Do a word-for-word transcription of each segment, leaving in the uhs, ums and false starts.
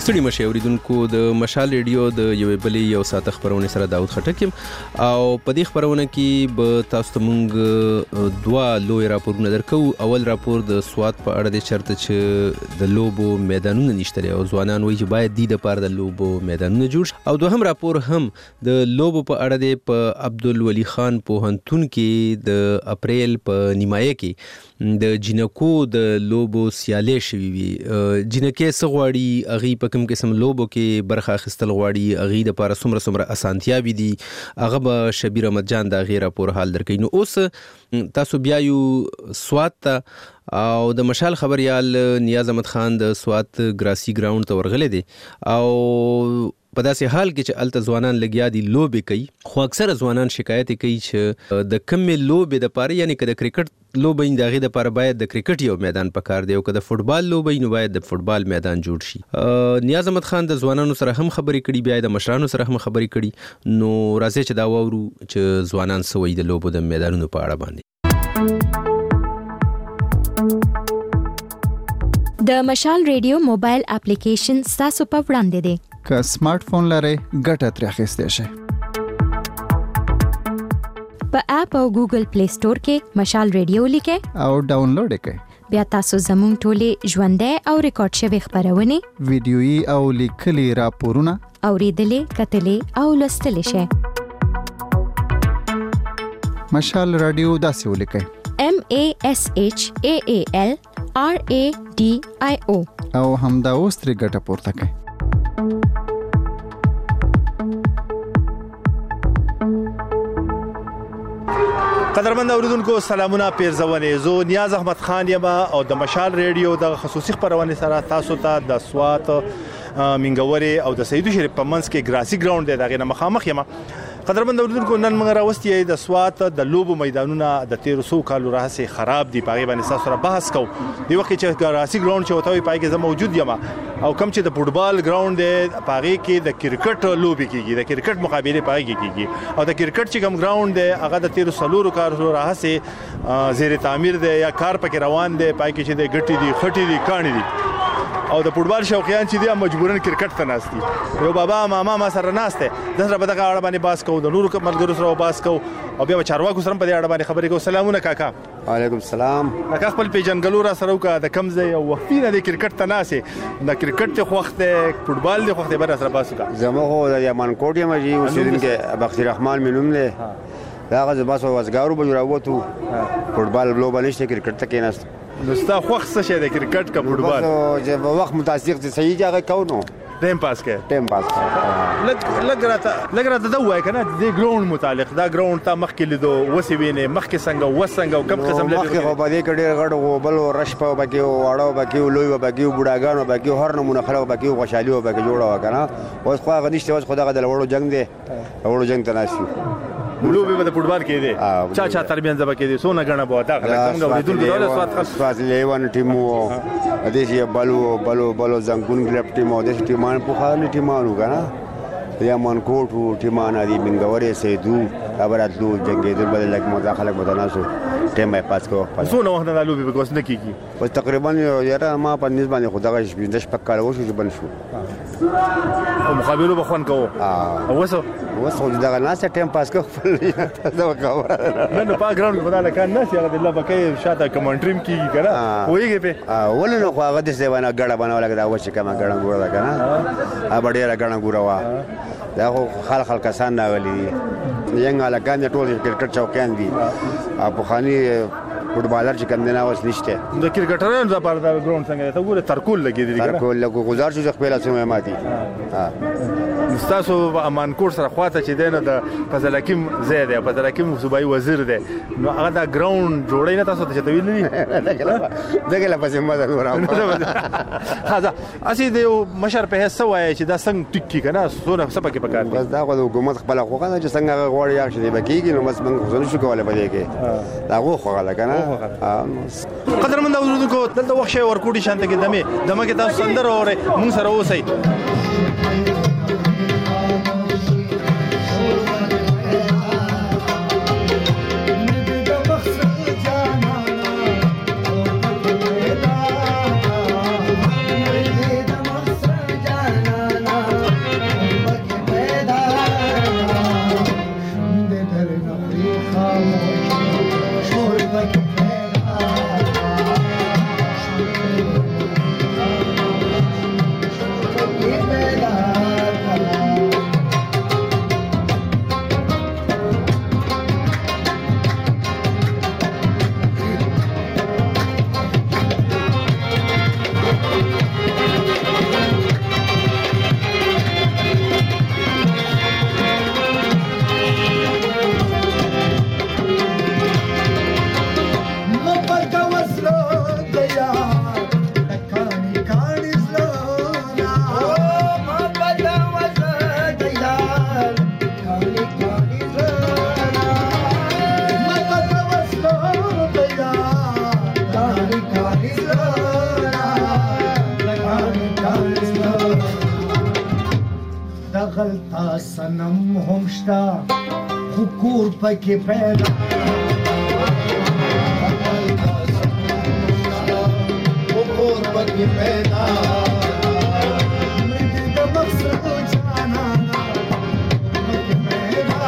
ستړي مشه اوریدونکو د مشال ریډیو د یوې بلې یو ساعت خبرونه سره داود خټک یم او په دې خبرونه کې به تاسو ته مونږ دوا لوی راپورونه درکو. اول راپور د سواد په اړه د چرته چې د لوبو میدانونه نشته او ځوانان وایي چې باید د لپاره د لوبو میدانونه جوړ شي. او دوهم راپور هم د لوبو په اړه د په عبدالولي خان پوهنتون کې د اپریل په نیمایه کې د جنکو د لوبو سیالي شوي وي. جنکې څه غواړي اغي په کوم قسم لوبو کې برخه اخیستل غواړي اغي د لپاره څومره څومره اسانتیاوي دي هغه به شبیر احمد جان دا غیر راپور حال درکې. نو اوس تاسو بیا یو سواد ته او د مشال خبريال نیاز احمد خان د سواد ګراسي ګراوند ته ورغله دي او په داسې حال کې چې الته ځوانان لګیا دي لوبې کوي. خو اکثره ځوانان شکایت کوي چې د کمې لوبې د پاره یعنی که د کرکټ لوبې د هغې دپاره باید د کرکټ یو میدان پکار دی او که د فوټبال لوبې نو باید د فوټبال میدان جوړ شي. نیاز احمد خان د ځوانانو سره هم خبرې کړي بیا د مشرانو سره هم خبرې کړي. نو راځي چې دا واورو چې ځوانان څه وایي د لوبو د میدانونو په اړه باندې. د مشال ریډیو موبایل اپلیکیشن ستاسو په وړاندې دی. که سمارټ فون لرئ ګټه ترې اخیستی شئ. په اپ او ګوګل پلی سٹور کې مشال ریډیو لیکئ او ډاونلوډ یې کړئ. بیا تاسو زموږ ټولې ژوندۍ او ریکارډ شوي خبرونه ویډیويي او لیکلي راپورونه اوریدلې کتلې او لوستلې شئ. مشال رادیو داسې ولیکئ M A S H A A L R A D I O او همدا اوس ترې ګټه پورته کړئ. قدرمند اوریدونکو سلامونه پیرزونه زو نیاز احمد خان یم او د مشال ریډیو د خصوصي خبرونه سره تاسو ته تا د سوات منګوري او د سیدو شریف په منځ کې ګراسي ګراوند دی دغه مخامخ یم. قدرمند اوریدونکو نن موږ راوستي د سوات د لوبو میدانونه د تیرو سو کالو راهسه خراب دي پاغي باندې تاسو سره بحث کوو. دی وخت چې ګراسي ګراوند چې وتاوي پای کې زه موجود یم او کم چې د فوټبال ګراوند دی پاغي کې د کرکټ لوبي کیږي د کرکټ مقابله پاغي کیږي او د کرکټ چې کوم ګراوند دی هغه د تیرو سلورو کارو راهسه زیر تعمیر دی یا کار پکې روان دی پای کې چې د ګټي دي خټي دي کانی دي او د فوټبال شوقیان چې دي مجبورن کرکټ ته ناشتي. یو بابا ماما ما سره ناشته د سره په دغه اړه باندې باس کوو د نورو ملګرو سره باس کوو او بیا چارواکو سره په دې اړه باندې خبرې کوو. سلامونه کاکا. وعلیکم السلام. کاکا خپل پیجنګلو را سره وکړه د کم ځای او وختینه د کرکټ ته ناشې د کرکټ ته وخت فوټبال د وخت بر سره باس وکړه. زموږ خو د یمن کوټ یم جی اوسیدونکو بختي رحمان مینوم له دا غزه باسو وزګارو به راووتو فوټبال لوبه نشته کرکټ ته کېناست. نو ستا خوښ څه شي د کرکټ کا فوټبال چې په وخت متاسق دي صحیح ځای کو نو ټیم پاس کې ټیم پاس لګ لګ راته لګ راته دا وای کنه د ګراوند متعلق دا ګراوند ته مخکې لیدو وسی وینه مخکې څنګه وسنګ او کم قسم لري مخکې په دې کې ډېر غړو بل رش په بګي واړو بګي لوی بګي بډاګانو بګي هر نمونه خلک بګي خوشالي او بګي جوړه وکنه اوس خو غنښت اوس خدای د وړو جنگ دی وړو جنگ ته ناشي لوبي په فوټبال کې دي چا چا تربیان زبا کې دي سونه غنه بو دا څنګه ودیدل دا سواد خاص سواد لیوان ټیمو ادي چې بالو بالو بالو زنګون ګلپ ټیمو د ټیمان په خانه ټیمانو غنا یا من کوټو ټیمان دي منګوري سیدو خبراتلو جنگیدل بدل لک مداخله بدناسو ټیم پاس کو سونه وخت د لوبي په کوس نه کیږي او تقریبا یاره ما په نسبت باندې خدای شپې د شپه کال وشو چې بن شو او مقابله بخون کو او وسو وسو دغه ناس ټیم پاس کو دا خبره نه نو په ګراوند کې بدل کان ناس یاره د الله بکې شاته کمنټریم کیږي کنه وایي په ولنه خو هغه د ځوانه غړه بنول دا و چې کما غړه ګوره کنه ا بډیره غړه ګوره وا دا خو خلک خلک کسان راغلي ینګ علاقان ټول کرکټ چوکیان دي په خاني فوټبالر چې کم نه اوس نشته د کرکټرانو لپاره دا ګراوند څنګه ته ګوره ترکول لګیدلی کنه ترکول لګو گزار شو خپل اسمه ماتي ها تاسو امان کور سره خواته چې دینه د فضل حکیم زید یا فضل حکیم صوبایي وزیر دی نو هغه دا ګراوند جوړی نه تاسو ته چته ویل نه دغه لا پسې ما دا ورا ها دا اسی دی مشر په هڅه وای چې دا څنګه ټیک کی کنه سونه سپکه پکار بس دا خو حکومت خپل خوغه چې څنګه غوړی یا چې بکیږي نو بس موږ خو نشو کولای په دې کې دا غو خوغه کنه قدرمند اوریدونکو دلته وخت ورکوټي شانته کې دمه دمه کې تاسو سندر اورئ مونږ سره اوسئ. دلتا سنم هم شتا خو کور پکې پیدا خو کور پکې پیدا مې د مقصد جانانا پکې پیدا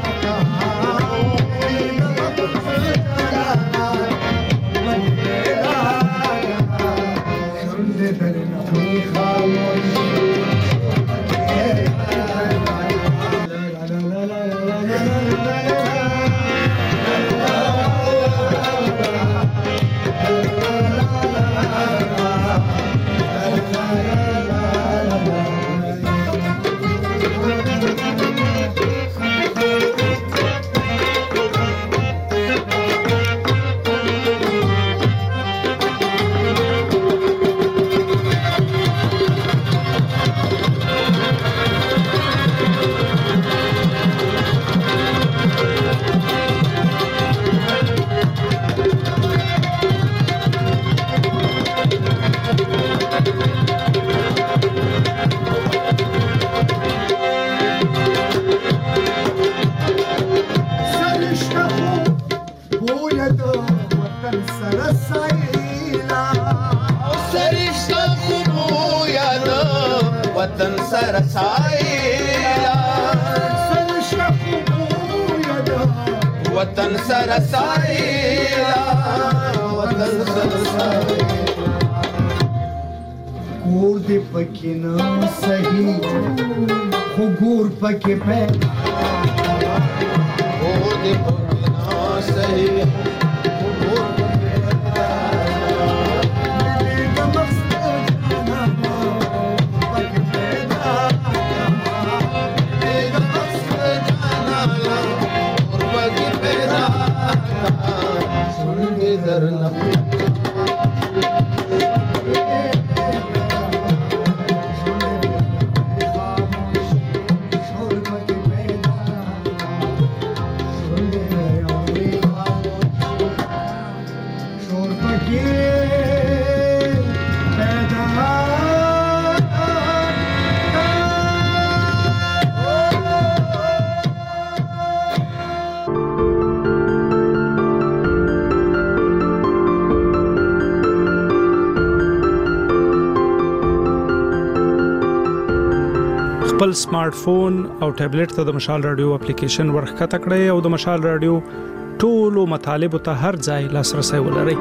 وطن سره سایلا وطن سره سایلا کور دې پکې نه صحیح خو ګور پکې پیدا کور دې پکې نه صحیح خو ګور پکې پیدا دې د مقصد جانانا پکې پیدا دې د مقصد جانانا پکې پیدا سن دې درنه خپل سمارټ فون او ټابلیټ ته د مشال رادیو اپلیکیشن ورخکته کړئ او د مشال رادیو ټولو مطالبه ته هر ځای لاسرسي ولرئ.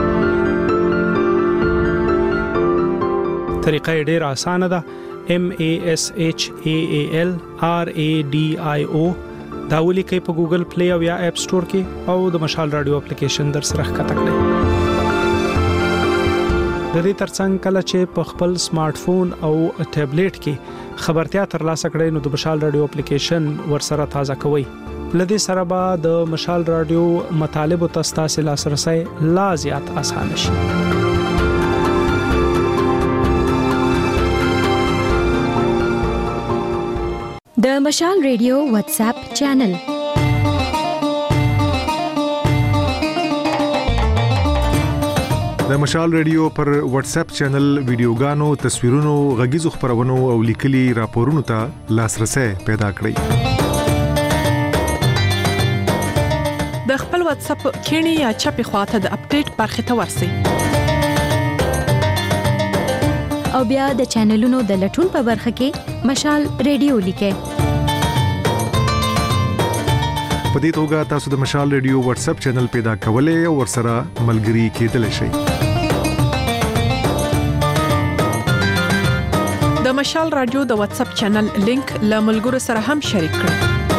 طریقه ډیره اسانه ده. M A S H A A L R A D I O دا ولیکئ په ګوګل پلی او یا اپ سٹور کې او د مشال رادیو اپلیکیشن در سره ښکته کړئ. د دې ترڅنګ کله چې په خپل سمارټ فون او ټابلیټ کې خبرتیا ترلاسه کړئ نو د مشال رادیو اپلیکیشن ورسره تازه کوئ. لدې سره به د مشال رادیو مطالب او تاسو لاسرسي لا زیات آسان شي. د مشال ریډیو واتس اپ چینل د مشال ریډیو پر واتس اپ چینل ویډیوګانو، تصویرونو، غږیزو خبرونو او لیکلي راپورونو ته لاسرسي پیدا کړئ. د خپل واتس اپ کینی یا چپی خواته د اپډیټ برخه ته ورسئ. او بیا د چینلونو د لټون په برخه کې مشال ریډیو لیکئ. په دې توګه تاسو د مشال ریډیو واتس اپ چینل پیدا کولای او ورسره ملګري کېدلی شئ. د مشال رادیو د واتس اپ چینل لینک له ملګرو سره هم شریک کړئ.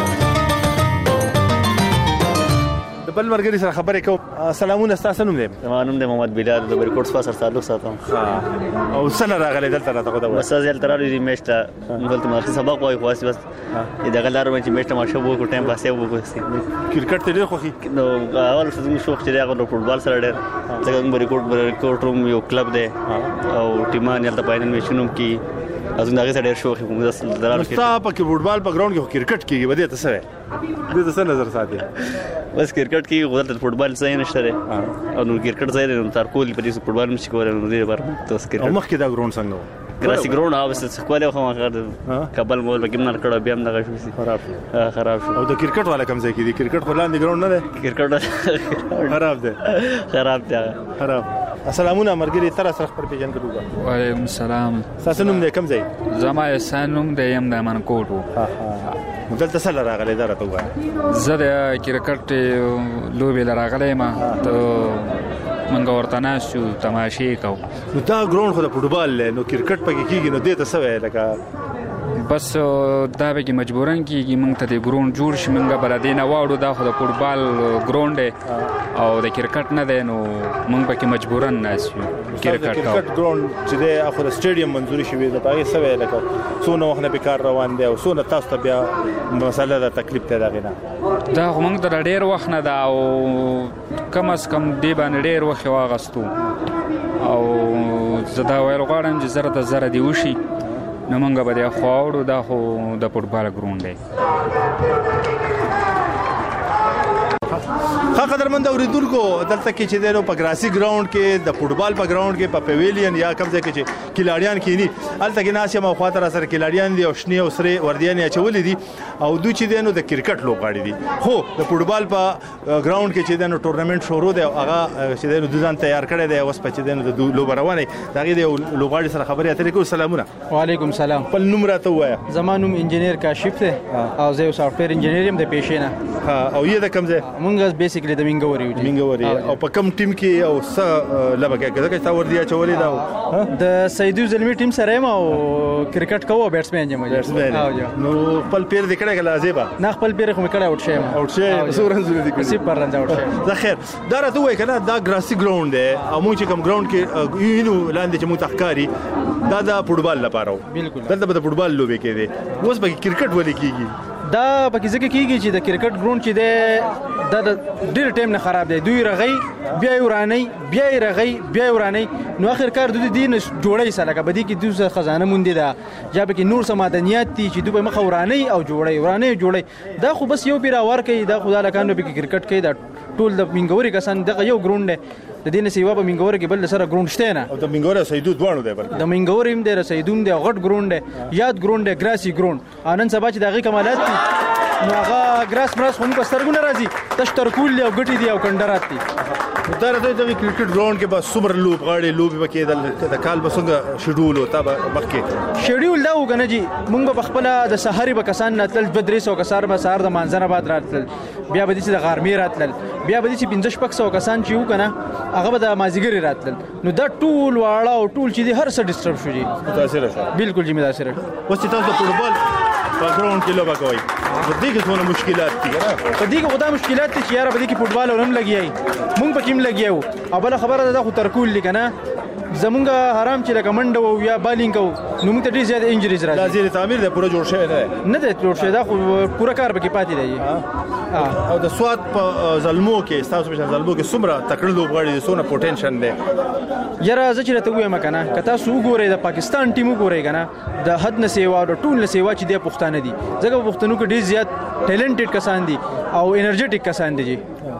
بل مرګري سره خبرې کوم. سلامونه، تاسو نوم دی؟ زما نوم دی محمد بلال، د بریکوټ سره تعلق ساتم. او سره راغلی دلته راته خو دا بس ځل تر راځي میشته دلته ما سبق وای خو بس دا غلار باندې میشته ما شو وو ټایم پاسه وو کرکټ ته ډېر خوخي. نو اول څه شوق چې دا غو فوټبال سره ډېر څنګه بریکوټ بریکوټ روم یو کلب دی او ټیمان یلته پاینل میشنوم کی ازونه هغه ډېر شوق کوم د درار کې. تاسو په فوټبال په ګراوند کې کرکټ کېږي بده ته سره دې څه نظر ساتي؟ بس کرکټ کې غوړل فوټبال ځای نشته او نو کرکټ ځای نو تر کول په دې فوټبال مشي کول نو دې بار تاسو کرکټ مخکې دا ګراوند څنګه و؟ ګراسي ګراوند او څه خپل خو ما کابل مول به ګمنر کړه بیا هم دغه شو خراب خراب شو او د کرکټ والا کم ځای کې دي کرکټ په لاندې ګراوند نه دی کرکټ خراب دی خراب دی خراب السلامونه مرګري تر سره خبر پیژن کړو وعلیکم السلام تاسو نوم دې کم ځای زما احسان نوم د یم د منکوټ ها ها دلته سره راغلی دا راته وایي زه د کرکټ لوبې لراغلی ما ته منګ ورته ناست شو تماشې کوو نو دا ګراوند خو د فوټبال دی نو کرکټ پکې کېږي نو دې ته څه وایي لکه بس دا به کې مجبورن کېږي موږ ته د ګراوند جوړ شي موږ به له دې نه واوړو دا خو د فوټبال ګراوند دی او د کرکټ نه دی نو موږ پکې مجبورن ناست یو کرکټ کرکټ ګراوند چې دی هغه د سټیډیم منظوري شوی د هغې څه وایي لکه څونه وخت نه بیکار روان دی او څونه تاسو ته بیا مسله ده تکلیف دی د هغې نه دا خو موږ ته ډېر وخت نه ده او کم از کم دې باندې ډېر وخت یې واخیستو او زه دا ویل غواړم چې زره د زره دې وشي نو موږ به دې خوا وړو دا خو د فوټبال ګراوند دی ښه قدرمند اورېدونکو دلته کې چې دی نو په ګراسي ګراوند کې د فوټبال په ګراوند کې په پیویلین یا کوم ځای کې چې کلاړیان کینی هلته کې ناست یم او خواته را سره کلاړیان دي او شنې او سرې وردیان یې اچولي دي او دوی چې دی نو د کرکټ لوبغاړي دي خو د فوټبال په ګراوند کې چې دی نو ټورنمنټ شروع دی او هغه چې دی نو دوی ځان تیار کړی دی اوس په چې دی نو د لوبه روانه د هغې د یو لوبغاړي سره خبرې اترې کوو سلامونه وعلیکم سلام خپل نوم راته ووایه زما نوم انجینیر کاشف دی او زه یو سافټویر انجینیر یم د پیشې نه او یې د کوم ځای مونږ بیسیکلی د مینګوري یو مینګوري او په کوم ټیم کې او څه لبه کې ځکه چې تا وردی اچولې دا د سیدو زلمی ټیم سره یم او کرکټ کوو بیټسمن یم بیټسمن نو خپل پیر دې کړی کله ازیبا نه خپل پیر خو مې کړی اوټ شیم اوټ شیم څو رنځونه دي کړی صفر پر رنځ اوټ شیم دا خیر دا راته وایي کنه دا ګراسي ګراوند دی او موږ چې کوم ګراوند کې یینو لاندې چې موږ تخکاری دا د فوټبال لپاره بالکل دلته به د فوټبال لوبې کې دی اوس به کرکټ ولې کېږي دا پکې ځکه کېږي چې د کرکټ ګراوند چې دی دا د ډېر ټایم نه خراب دی دوی رغی بیا یې ورانوي بیا یې رغی بیا یې ورانوي نو آخر کار دوی دې نه جوړوي سه لکه په دې کې دوی څه خزانه موندې ده یا پکې نور څه معدنیات دي چې دوی به مخه ورانوي او جوړوي ورانوي جوړوي دا خو بس یو پیر اور کوي دا خو دا لکان نو پکې کرکټ کوي دا ټول د مینګوري کسان دغه یو ګراوند دی د دې نه سیوا په مینګوري کې بل سره ګراوند شته نه او د مینګوري سیدو دواړو دی بل د مینګوري هم دی رسیدوم دی غټ ګراوند دی یاد ګراوند دی ګراسي ګراوند انن سبا چې دغه کمالات دي نو هغه ګراس مراس هم په سترګو نه راځي تش ترکول او ګټي دي او کندرات دي دا راځي د کرکټ ګراوند کې بس سمر لوب غاړي لوب پکې د کال بسنګ شیډول او تا مخکې شیډول دا وکنه جی مونږ په خپل د سحری به کسان نتل بدري سو کسار به سار د منظر آباد راتل بیا به دي د غارمي راتل بیا به دي پنځه شپږ سو کسان چې وکنه هغه به د مازیګری راتل نو دا ټول واړه او ټول چې دي هر څه ډیسټرب شو جی متاثر شو بالکل جی متاثر اوس چې تاسو فوټبال په ګراوند کې لوبه کوي په دې کې څونه مشکلات دي په دې کې خدای مشکلات دي چې یاره په دې کې فوټبال ورم لګیای مونږ په کې لګیاو او بل خبره ده خو ترکول لکنه زمونږ حرام چې لکه منډه او یا بالینګ کو نو موږ ته ډېر زیات انجریز راځي دا زیر تعمیر ده پوره جوړ شوی نه نه ده جوړ شوی دا خو پوره کار پکې پاتې دی او د سواد په زلمو کې تاسو په زلمو کې څومره تکړه لوبغاړي څونه پوتنشل دی یاره زه چې راته وایم کنه که تاسو وګورئ د پاکستان ټیم وګورئ کنه د حد نه سیوا د ټول نه سیوا چې د پښتانه دي ځکه په پښتنو کې ډېر زیات ټیلنټډ کسان دي او انرژیټک کسان دي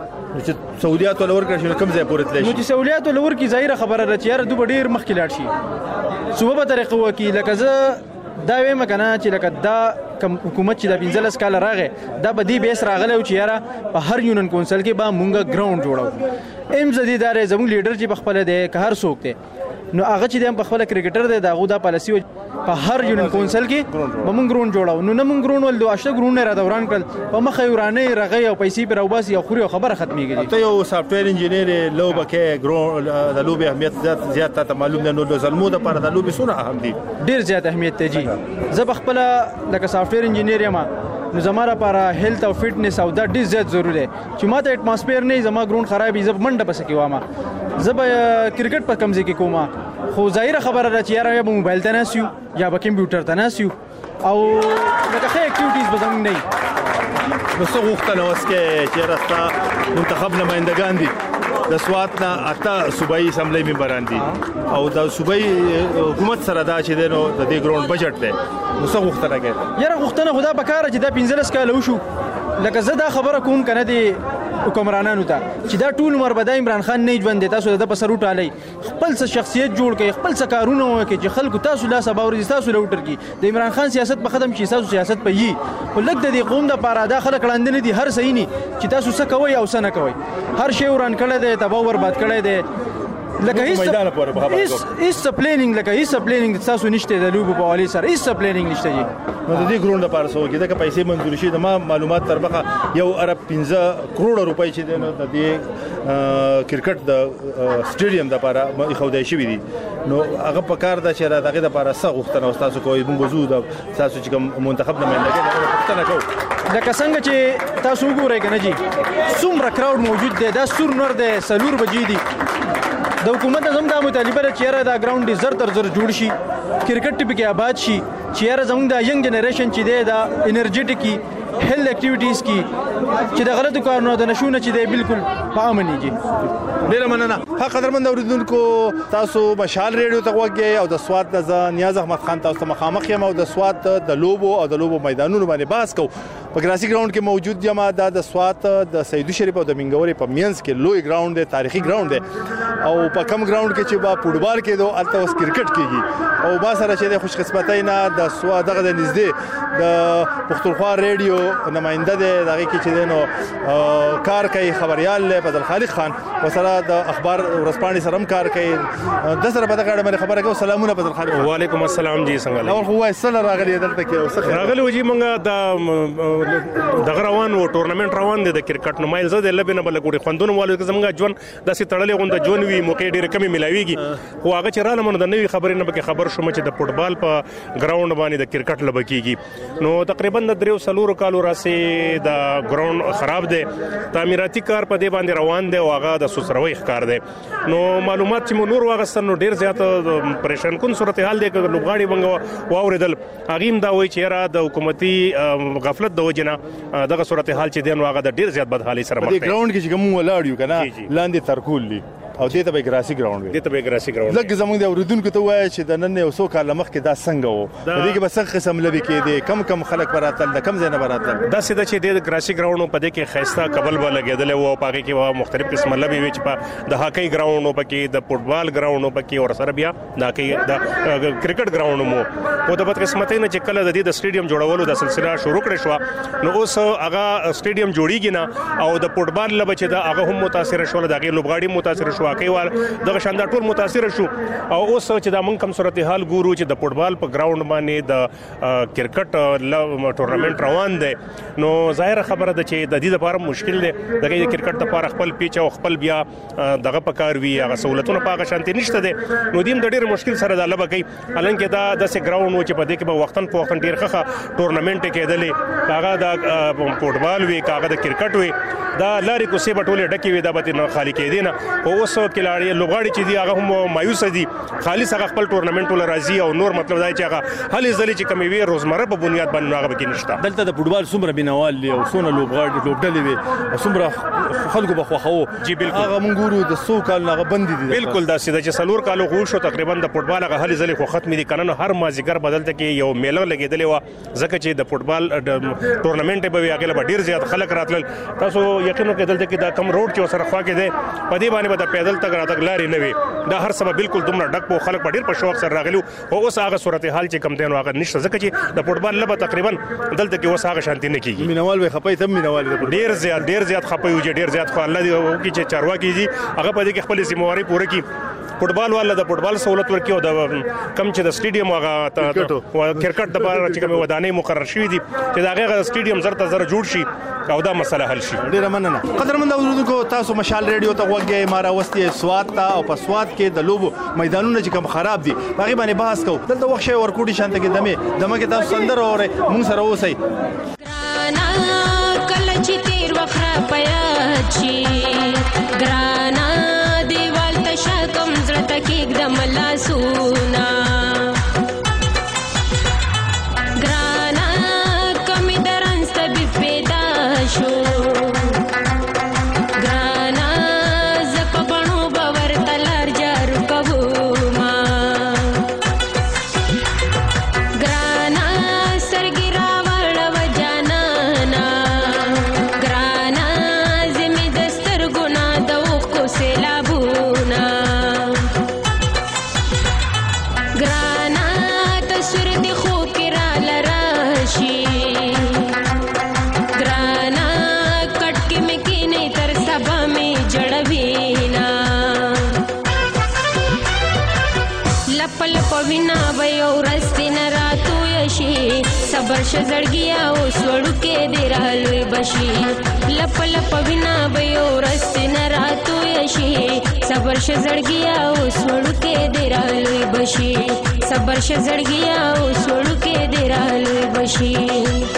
چې سہولیات ولور کړی شي کوم ځای پورې تللی شي نو چې سہولیات ولور کی ظاهره خبره ده چې یاره دوی به ډېر مخکې لاړ شي صوبه به طریقه وکړي لکه زه دا وایم که نه چې لکه دا کوم حکومت چې د پنځلس کاله راغی دا به دې بیس راغلی و چې یاره په هر یونین کونسل کې به مونږ ګراوند جوړو ایم زدي دا دی زموږ لیډر چې په خپله دی که هر څوک دی نو هغه چې دی هم په خپله کرکټر دی د هغو دا پالیسي په هر یونین کونسل کې به مونږ ګراوند جوړو نو نه مونږ ګراوند ول دوه اشته ګراوندونه یې راته وران کړل په مخه یې ورانوي رغوي او پیسې پرې راوباسي او خوري او خبره ختمېږي ته یو سافټویر انجینیر یې لوبه کې ګراوند د لوبې اهمیت زیات تا ته معلوم دی نو د زلمو دپاره د لوبې څونه اهم دي ډېر زیات اهمیت دی جي زه په خپله لکه سافټویر انجینیر یم نو زما لپاره هیلث او فټنس او دا ډېر زیات ضروري دی چې ما ته اټماسفیر نه زما ګراوند خراب وي زه به منډه پسې کې وامه زه به کرکټ په کوم ځای کې کومه خو ظاهره خبره ده چې یاره یا به موبایل ته ناست یو یا به کمپیوټر ته ناست یو او لکه ښه اکټیویټیز به زموږ نه وي نو څه غوښتنه اوس کې چې یاره ستا منتخب نمایندګان دي د سوات نه اته صوبایي اسمبلی ممبران دي او د صوبایي حکومت سره دا چې دی نو د دې ګراوند بجټ دی نو څه غوښتنه کوي یاره غوښتنه خو دا پکاره چې دا پنځلس کاله وشو لکه زه دا خبره کوم کنه دی حکمرانانو ته چې دا ټول عمر به د عمران خان نه ژوند دی، تاسو د په سر وټالئ، خپل څه شخصیت جوړ کړئ، خپل څه کارونه وکړئ چې خلکو تاسو لا سبا ورځ تاسو له وټر کې د عمران خان سیاست په ختم شي، تاسو سیاست په یي خو لږ د دې قوم دپاره دا خلک ړانده نه دي، هر صحیح نه چې تاسو څه کوئ او څه نه کوئ، هر شی وران کړی دی، تباہ برباد کړی دی، لکه هیڅ هیڅ پلانینګ لکه هیڅ پلانینګ تاسو نشته د لوبو په حواله سره هیڅ پلانینګ نشته جی. نو د دې ګراوند لپاره څه وکړي دا پیسې منظور شي د ما معلومات تر بخه یو ارب پنځه کروڑ روپۍ چې د نو د دې کرکټ د سټیډیم لپاره خودای شي دي، نو هغه په کار دا چې دغه لپاره څه غوښتنه تاسو کوی موږ وزو د تاسو چې کوم منتخب نمائندګي غوښتنه کوو لکه څنګه چې تاسو وګورئ کنه جی څومره کراود موجود دی، دا سور نور دی، سلور بجې دي، د حکومت هم دا مطالبه ده چې یاره دا ګراوند ډېر زر تر زر جوړ شي، کرکټ پکې آباد شي، چې یاره زموږ دا ینګ جنریشن چې دی دا انرجیټیک هیلث اکټیویټیز کی چې د غلطو کارونو د نشو نه چې دی بالکل په امن یې. ډیره مننه. ها قدرمن اوریدونکو تاسو مشال ریډیو ته غوږی او د سواد د نیاز احمد خان تاسو مخامخ یم او د سواد د لوبو او د لوبو میدانونو باندې بحث کوو. په ګراسي ګراوند کې موجود یم، دا د سواد د سیدو شریف او د منګوري په مینس کې لوی ګراوند دی، تاریخي ګراوند دی، او په کم ګراوند کې چې با فوټبال کېدو الته اوس کرکټ کېږي، او با سره چې د خوش قسمتۍ نه د سواد دغه د نږدې د پښتونخوا ریډیو نماینده دی، دغه کې چې دی نو کار کوي خبريال بدل خالق خان وسره د اخبار ورځپاڼې سره هم کار کوي، د سره په دغه اړه باندې خبره کوو. سلامونه بدل خالق. وعلیکم السلام جی څنګه اول خو وای سره راغلی دلته کې اوس راغلی وجی مونږه د دغه روان و ټورنمنت روان دی د کرکټ نو مایل زه د لبنه بل ګوري خوندونه والو کې زمونږ ژوند داسې تړلې غونډه جون وی موقع ډېر کمی ملاويږي، خو هغه چې را لمن د نوې خبرې نه به خبر شوم چې د فوټبال په ګراوند باندې د کرکټ لب کېږي، نو تقریبا د دریو سلور کالو راسي د ګراوند خراب دی، تعمیراتي کار په دې باندې روان دی او هغه د سوسروي ښکار دی، نو معلومات چې مو نور واغستن نو ډېر زیات پریشان کون صورتحال دی که لوبغاړي بنګ واوریدل هغه دا وایي چې را د حکومتي غفلت د وجنه دغه صورتحال چې دی نو هغه د ډېر زیات بدحالي سره مخ دی. د ګراوند کې چې کوم ولاړ یو کنه لاندې ترکول دي او دې ته به ګراسي ګراوند وي، دې ته به ګراسي ګراوند لکه زموږ د اوریدونکو ته وایي چې د نن یو څو کال مخکې دا څنګه وو، دې کې به څنګه قسم لبي کې دي، کم کم خلک براتل د کم ځای نه براتل دا سیده چې د ګراسي ګراوند په دې کې خيستا قبل به لګیدل او پاګه کې مختلف قسم لبي وي چې په د هاکی ګراوند په کې د فوټبال ګراوند په کې او سره بیا د هاکی د کرکټ ګراوند مو او د بد قسمتۍ نه چې کله د دې د سټیډیم جوړولو د سلسله شروع کړې شو نو اوس هغه سټیډیم جوړیږي نه او د فوټبال لبه چې دا هغه هم متاثر شول، د هغه لوبغاړي متاثر شو، هاکی وال دغه شاندار ټول متاثر شو، او اوس چې دا مونږ کوم صورتحال ګورو چې د فوټبال په ګراوند باندې د کرکټ ټورنمنت روان دی، نو ظاهر خبره ده چې د دې لپاره مشکل دی، دغه د کرکټ لپاره خپل پیچ او خپل بیا دغه پکار وی هغه سہولتونه په هغه شانتي نشته دي، نو دیم د ډېر مشکل سره د لبه کوي، حالانکه دا د سه ګراوند چې په دې کې به وختن په وختن ډېر ښه ټورنمنت کېدلې، هغه د فوټبال وی هغه د کرکټ وی دا لارې کوسې بټولې ډکې وي دا به نه خالی کېدي نه، او اوس کلاړي لوبغاړي چې دی هغه هم مایوس دي، خالص هغه خپل ټورنمنت ول راځي او نور مطلب دا چې هغه هلې ځلې چې کمی وي روزمره په بنیاد باندې هغه کې نشته. دلته د فوټبال څومره بینوال دی او څونه لوبغاړي لوبډلې وي او څومره خلکو به خوخو جی بالکل هغه مونږ ګورو د څو کال هغه بند دي بالکل دا سیده چې سلور کالو غو شو تقریبا د فوټبال هغه هلې ځلې خو ختم دي کنه هر مازیګر بدلته کې یو میله لګیدلې و ځکه چې د فوټبال ټورنمنت به هغه له ډیر زیات خلک راتل، تاسو یقین وکړئ دلته کې دا کم روډ چې سره خوا کې دی په دې باندې به د پیدل تګ راتګ لارې نه وي، دا هر سبب بالکل دومره ډک په خلک په ډیر په شوق سره راغلي او اوس هغه صورتحال چې کم دی نو هغه نشته، ځکه چې د فوټبال لبه تقریبا دلته کې اوس هغه شانتي نه کیږي. مینوال وي خپای ته مینوال ډیر زیات ډیر زیات خپای وي ډیر زیات خو الله دې او کې چې چارواکي دي هغه په دې کې خپل ذمہواری پوره کړي، فوټبال والا د فوټبال سہولت ورکړي او د کم چې د سټیډیم هغه کرکټ د بار چې کوم ودانۍ مقرر شوې دي چې دا هغه سټیډیم زرته زر جوړ شي او دا مسله حل شي. ډیره مننه. قدرمن اوریدونکو تاسو مشال ریډیو ته غوږی مارا وستي سواد ته او په سواد کې د لوبو میدانونه چې کوم خراب دي هغه باندې بحث کوو. دلته وخت شي ورکوټي شانته کې دمه دمه کې تاسو سندر اورئ مونږ سره اوسئ. ګرانا کله چې تیر وخره پیا چی ګرانا دیوال تشا کم زړه تکیک د ملا سونا ګرانا کمی درنس تبي پیدا شو ګرانا زپ بڼو باور تلار جارو کوما ګرانا سرګرا وړ وجانا وینا به یو رستې نه راتوی شي صبر شه زړګیا اوس وړوکې دې رالوی بشي لپ لپ وینا به یو رستې نه راتوی شي صبر شه زړګیا اوس وړوکې دې رالوی بشي صبر شه زړګیا اوس وړوکې دې رالوی بشي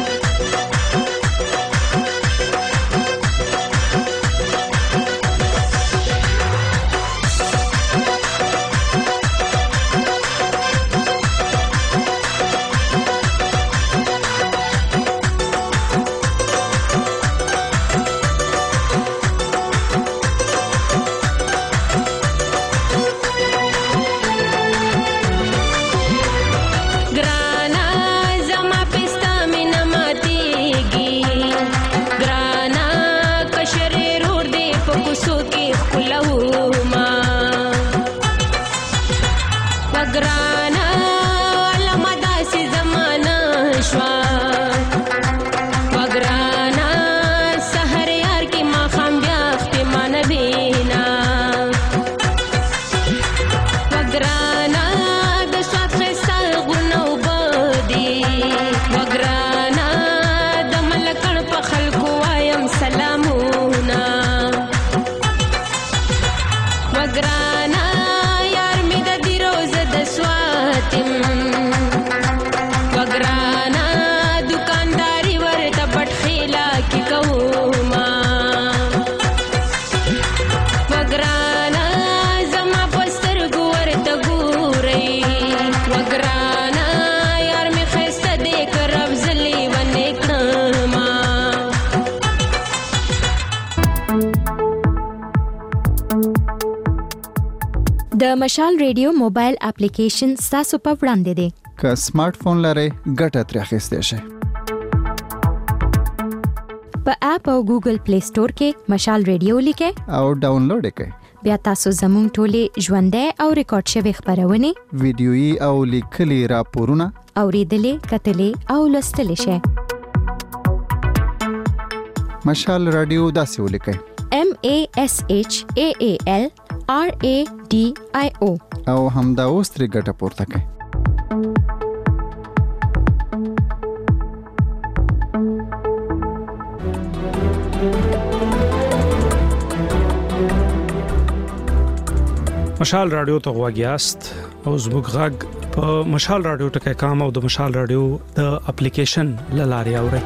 د مشال ریډیو موبایل اپلیکیشن ستاسو په وړاندې دی. که سمارټ فون لرئ ګټه ترې اخیستی شئ. په اپ او ګوګل پلی سٹور کې مشال ریډیو لیکئ او ډاونلوډ یې کړئ. بیا تاسو زموږ ټولې ژوندۍ او ریکارډ شوې خپرونې ویډیويي او لیکلي راپورونه اوریدلې کتلې او لوستلې شئ. مشال رادیو داسې ولیکئ: M A S H A A L R A D I O او همدا اوس ترې ګټه پورته کړئ. مشال رادیو ته غواګیاست او زموږ غږ په مشال رادیو ټکی کام او د مشال رادیو د اپلیکیشن لارې اورئ.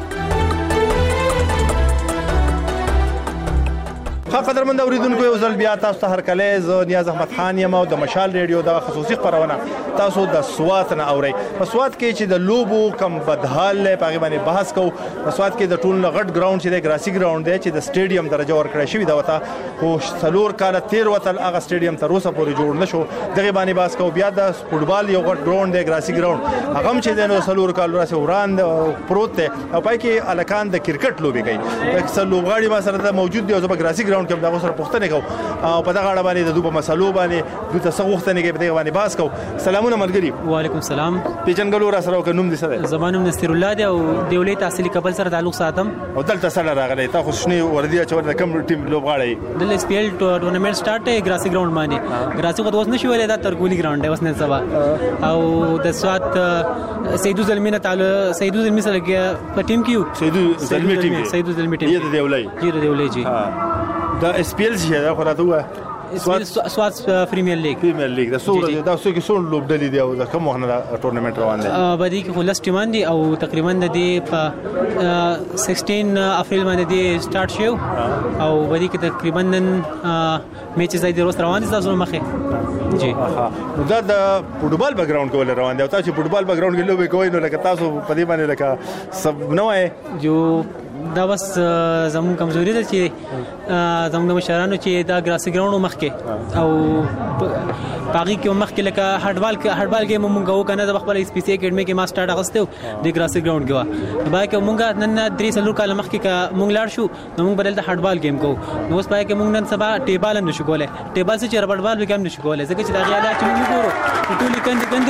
ښه قدرمند اوریدونکو، یو ځل بیا تاسو ته هرکلی زه نیاز احمد خان یم او د مشال ریډیو دغه خصوصي خپرونه تاسو د سوات نه اورئ. په سوات کې چې د لوبو کم بدحال دی په هغې باندې بحث کوو. په سوات کې د ټول نه غټ ګراونډ چې دی ګراسي ګراونډ دی چې د سټیډیم درجه ورکړی شوې ده ورته، خو څلور کاله تېر وتل هغه سټیډیم تر اوسه پورې جوړ نه شو. دغې باندې بحث کوو. بیا د فوټبال یو غټ ګراونډ دی ګراسي ګراونډ، هغه هم چې دی نو څلور کالو راسې وړاندې پروت دی او پای کې هلکان د کرکټ لوبې کوي. څه لوبغاړي ما سره موجود دي او زه په ګراسي ګراونډ کې هم د هغو سره پوښتنې کوو او په دغه اړه باندې د دوی په مسلو باندې دوی ته څه غوښتنې کوي په دغه باندې بحث کوو. سلامونه ملګري. وعلیکم السلام. پیژنګلو را سره وکړه، نوم دې څه دی؟ زما نوم نصیر الله دی او د ولایت تحصیلي کابل سره تعلق ساتم. او دلته سره راغلی تا خو شنې وردي اچول د کوم ټیم لوبغاړی؟ د اس پی ایل ټورنمنت سٹارټ دی ګراسي ګراوند باندې. ګراسي خو اوس نشي ویلای، دا ترګولي ګراوند دی اوس نه سبا. او د سوات سیدو زلمی نه تعالی سیدو زلمی سره په ټیم کې یو سیدو زلمی ټیم سیدو زلمی ټیم یی د دیولای جی د دیولای جی د اس پی ایل شه دا خو راته سوات سوات پریمیر لیگ پریمیر لیگ دا سوره دا څو کې څو لوبډلې دی او دا کوم وخت نه ټورنمنت روان دی؟ باندې کې خلاص ټیمان دي او تقریبا د دې په سکسټین اپریل باندې دی سٹارټ شو او باندې کې تقریبا نن میچ زای د روز روان دي تاسو مخه جی. دا د فوټبال بیک ګراوند کول روان دی او تاسو فوټبال بیک ګراوند کې لوبې کوئ نو لکه تاسو په دې باندې لکه سب نو ہے جو دا بس زموږ کمزوري ده چې زموږ مشرانو چې دا ګراسي ګراوند مخکې او باقي کې مخکې لکه هډبال کې هډبال کې مونږ وو کنه د خپل اس پی سی اکیډمي کې ما سٹارټ اغستو د ګراسي ګراوند کې باقي کې مونږ نن درې سلو کال مخکې کا مونږ لاړ شو نو مونږ بدل د هډبال گیم کو نو اوس باقي کې مونږ نن سبا ټیبال هم نشو کولای، ټیبال چې ربړ بال به هم نشو کولای ځکه چې دا غیاله چې مونږ ګورو ټولې کندې کندې دي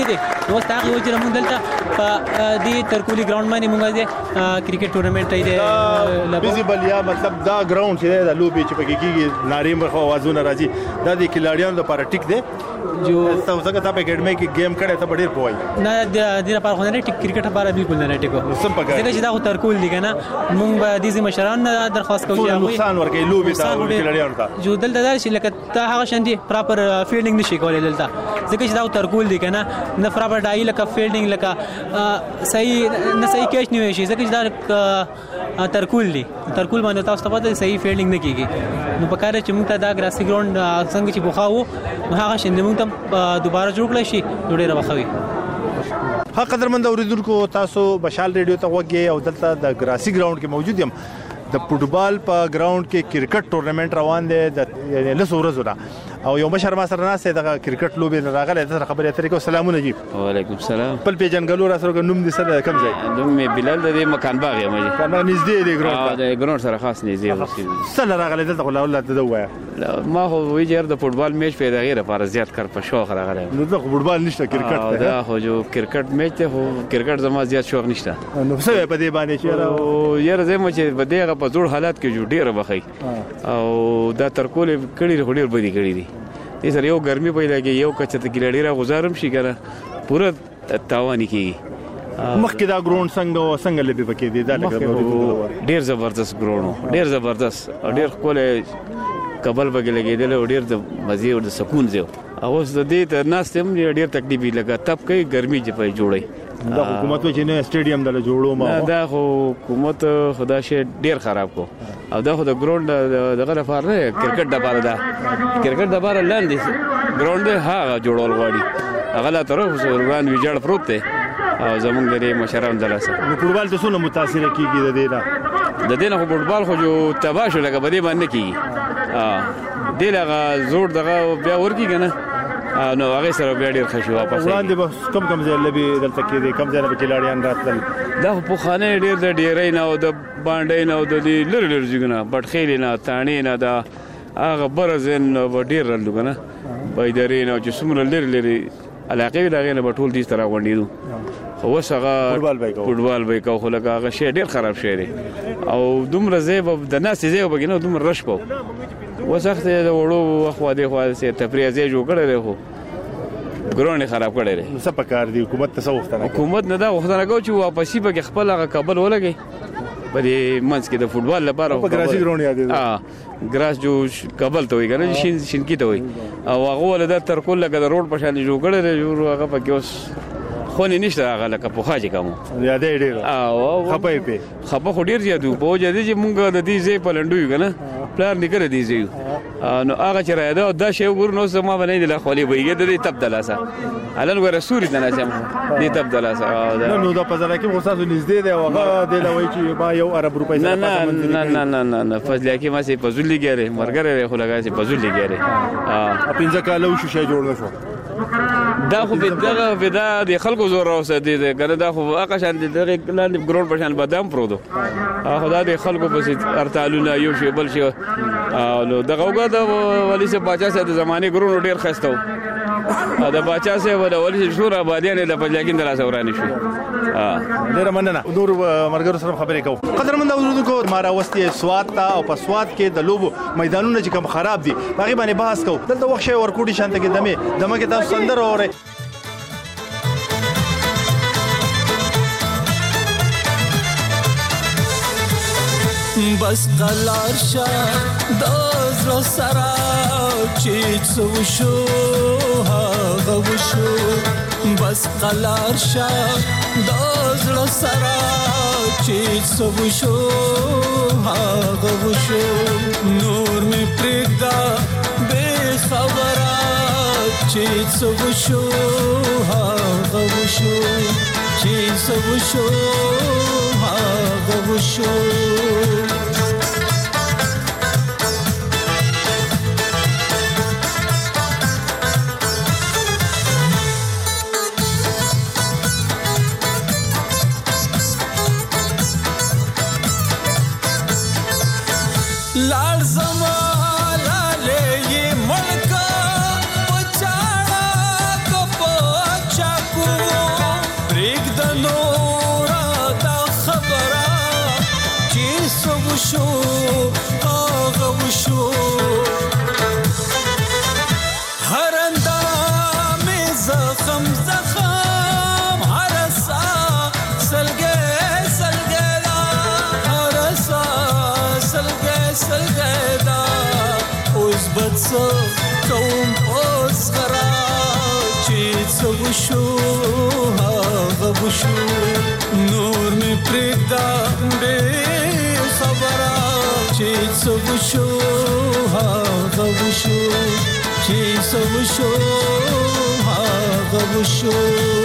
نو تاغي وجه موږ دلته په دې ترکولي ګراوند باندې موږ د کرکټ ټورنمنت دی ویزیبل یا مطلب دا ګراوند چې د لوبي چې پکې کیږي ناریم برخه اوازونه راځي دا د کلاډیانو لپاره ټیک دی جو تاسو څنګه تاسو په اکیډمي کې گیم کړی ته ډیر پوي نه د دې لپاره خو نه ټیک کرکټ لپاره بالکل نه ټیکو سم پکې ځکه چې دا خو ترکول دي کنه موږ به د دې مشران درخواست کوو چې نقصان ورکړي لوبي ته کلاډیانو ته جو دلته دا چې لکه ته هغه شاندي پراپر فیلډینګ نشي کولای دلته ځکه چې دا ترکول دي کنه نه پراپر ډای لکه فیلډینګ لکه صحیح نه صحیح کیچ نه وي شي ځکه چې دا ترکول دي ترکول باندې تاسو ته پته صحیح فیلډینګ نه کیږي نو پکاره چې موږ ته دا ګراسي ګراوند څنګه چې بوخاو نو هغه شاندي موږ ته دوباره جوړ کړی شي ډېر وخوي ها قدرمند اوریدونکو تاسو مشال ریډیو ته وګورئ او دلته د ګراسي ګراوند کې موجود یم د فوټبال په ګراوند کې کرکټ ټورنمنت روان دی د یعنی له سورزو دا او یو مشر ما سره ناس د کرکټ لوبي راغله د خبرې اترې کو سلامونه جی وعلیکم السلام خپل پیجنګلو را سره نوم دي سره کم ځای نوم می بلال د مکان باغ یم جی کله نږدې دی ګراوند د ګراوند سره خاص نږدې سره راغله دلته خو لا ته وایا ما هو ویجر د فوټبال میچ په دغه لپاره زیات کار په شوق راغله نو د فوټبال نشته کرکټ دا خو جو کرکټ میچ ته هو کرکټ زما زیات شوق نشته نو څه په دې باندې چې یاره زما چې په دغه په جوړ حالات کې جو ډیره بخي او دا ترکول کړي ډیر بدی کړي دي دې سره یو ګرمي پیدا کې یو کچته کې ډیره غزارم شي کنه پوره تاوانی کیږي مخکې دا ګراوند څنګه څنګه لبي پکې دي دا ډیر زبردست ګراوند ډیر زبردست او ډیر کوله کبل بګ لګیدل او ډیر د مزي او د سکون زو او اوس د دې ته ناس تم ډیر تکلیف لګا تب کوي ګرمي چې په جوړي دا حکومت چې نه سټیډیم دل جوړو ما دا خو حکومت خدا شي ډیر خراب کو او دا خو د ګراوند دغه لپاره نه کرکټ لپاره دا کرکټ لپاره لاندې ګراوند ها جوړول غواړي هغه لا تر اوسه روان ویجاړ پروت دی او زمونږ د مشران دلاسه نو فوټبال ته څونه متاثر کیږي د دې نه د دې نه فوټبال خو جو تباش لګه بده باندې کیږي ا دې لغه زور دغه بیا ورکی کنه نو هغه سره بیا ډیر خوشي واپس وړاندې به کم کم ځای لبي دلته کې دي کم ځای به کلاډیان راتل دا په خانه ډیر د ډیرې نه او د باندې نه او د لری لری ځګنه بټخېل نه تانی نه دا هغه برزن ډیر رلګنه بيدرین او چې څومره لری لری علاقې دغه نه بټول دي ستاره غونډیدو خو وسغه فوټبال به کو فوټبال به کو خو لکه هغه شی ډیر خراب شي او دومره زیب د ناس زیب بګینو دومره رش کو وسخت د وړو خو دې خو سي تفریح ځای جوړ کړی خو ګراوند خراب کړی دی څه پکار دی حکومت ته څه وختنه حکومت نه دا وختنه کو چې واپسی به خپل هغه قبل ولګي په دې منځ کې د فوټبال لپاره په ګراسي ګراوند یاد دی ها ګراس جو قبل ته وي کنه شین شین کی ته وي او هغه ولدا تر کول لګ د روډ په شان جوړ کړی دی جوړ هغه په کې اوس خو نه نشته هغه لکه په خاجه کوم یادې ډیر او خپای په خپه خو ډیر زیاتو په جدي چې مونږ د دې ځای په لندو کنه پلان نکړه دي زیو نو هغه چې راځي دا شی ور نو سم باندې د خولي ویګه د دې تبدلاسه الان ور سوري د ناسم دې تبدلاسه نو دا په ځل کې غوسه نږدې دی هغه د لوي چې ما یو عرب روپۍ سره نه نه نه نه نه فضل کې ما سي پزولي ګره مرګره خو لګا سي پزولي ګره ا پنځه کاله وشو شي جوړ نشو دا خو په دغه په دا د خلکو زور راوسه دي ګره دا خو هغه شان دي دغه لاندې ګراوند په شان بادام پرودو خدا د خلکو په سي ارتالونه یو شی بل شي نو دغه وګه د ولې سه باچا سه د زمانه ګرونو ډیر خستو دا باچا سه ول ولې شور آبادیان د پنځاګین د لاسورانه شو ډیر مننه نور مرګرو سره خبرې کوم قدرمند اوریدونکو مارا واستي سواد تا او په سواد کې د لوبو میدانونه چې کوم خراب دي هغه باندې بحث کوو دلته وخت شي ورکوټي شانته کې دمه دمه کې تاسو سندر اورئ بس قلار شا دازر سرا چیت سوشو ها وشو بس قلار شا دازر سرا چیت سوشو ها وشو نور می پردا بے خبرا چیت سوشو ها وشو چیت سوشو ها وشو लाल जमाला ले ये मलका पचाड़ा को पचाकू وشو هغه وشو هر اندامې زخم زخم هر سا سلګې سلګې دا هر سا سلګې سلګې دا اوس بد څه کوم اوس غرا چې څه وشو هغه وشو نور مې پرېږده بې خبره چې څه وشو هغه وشو چې څه وشو هغه وشو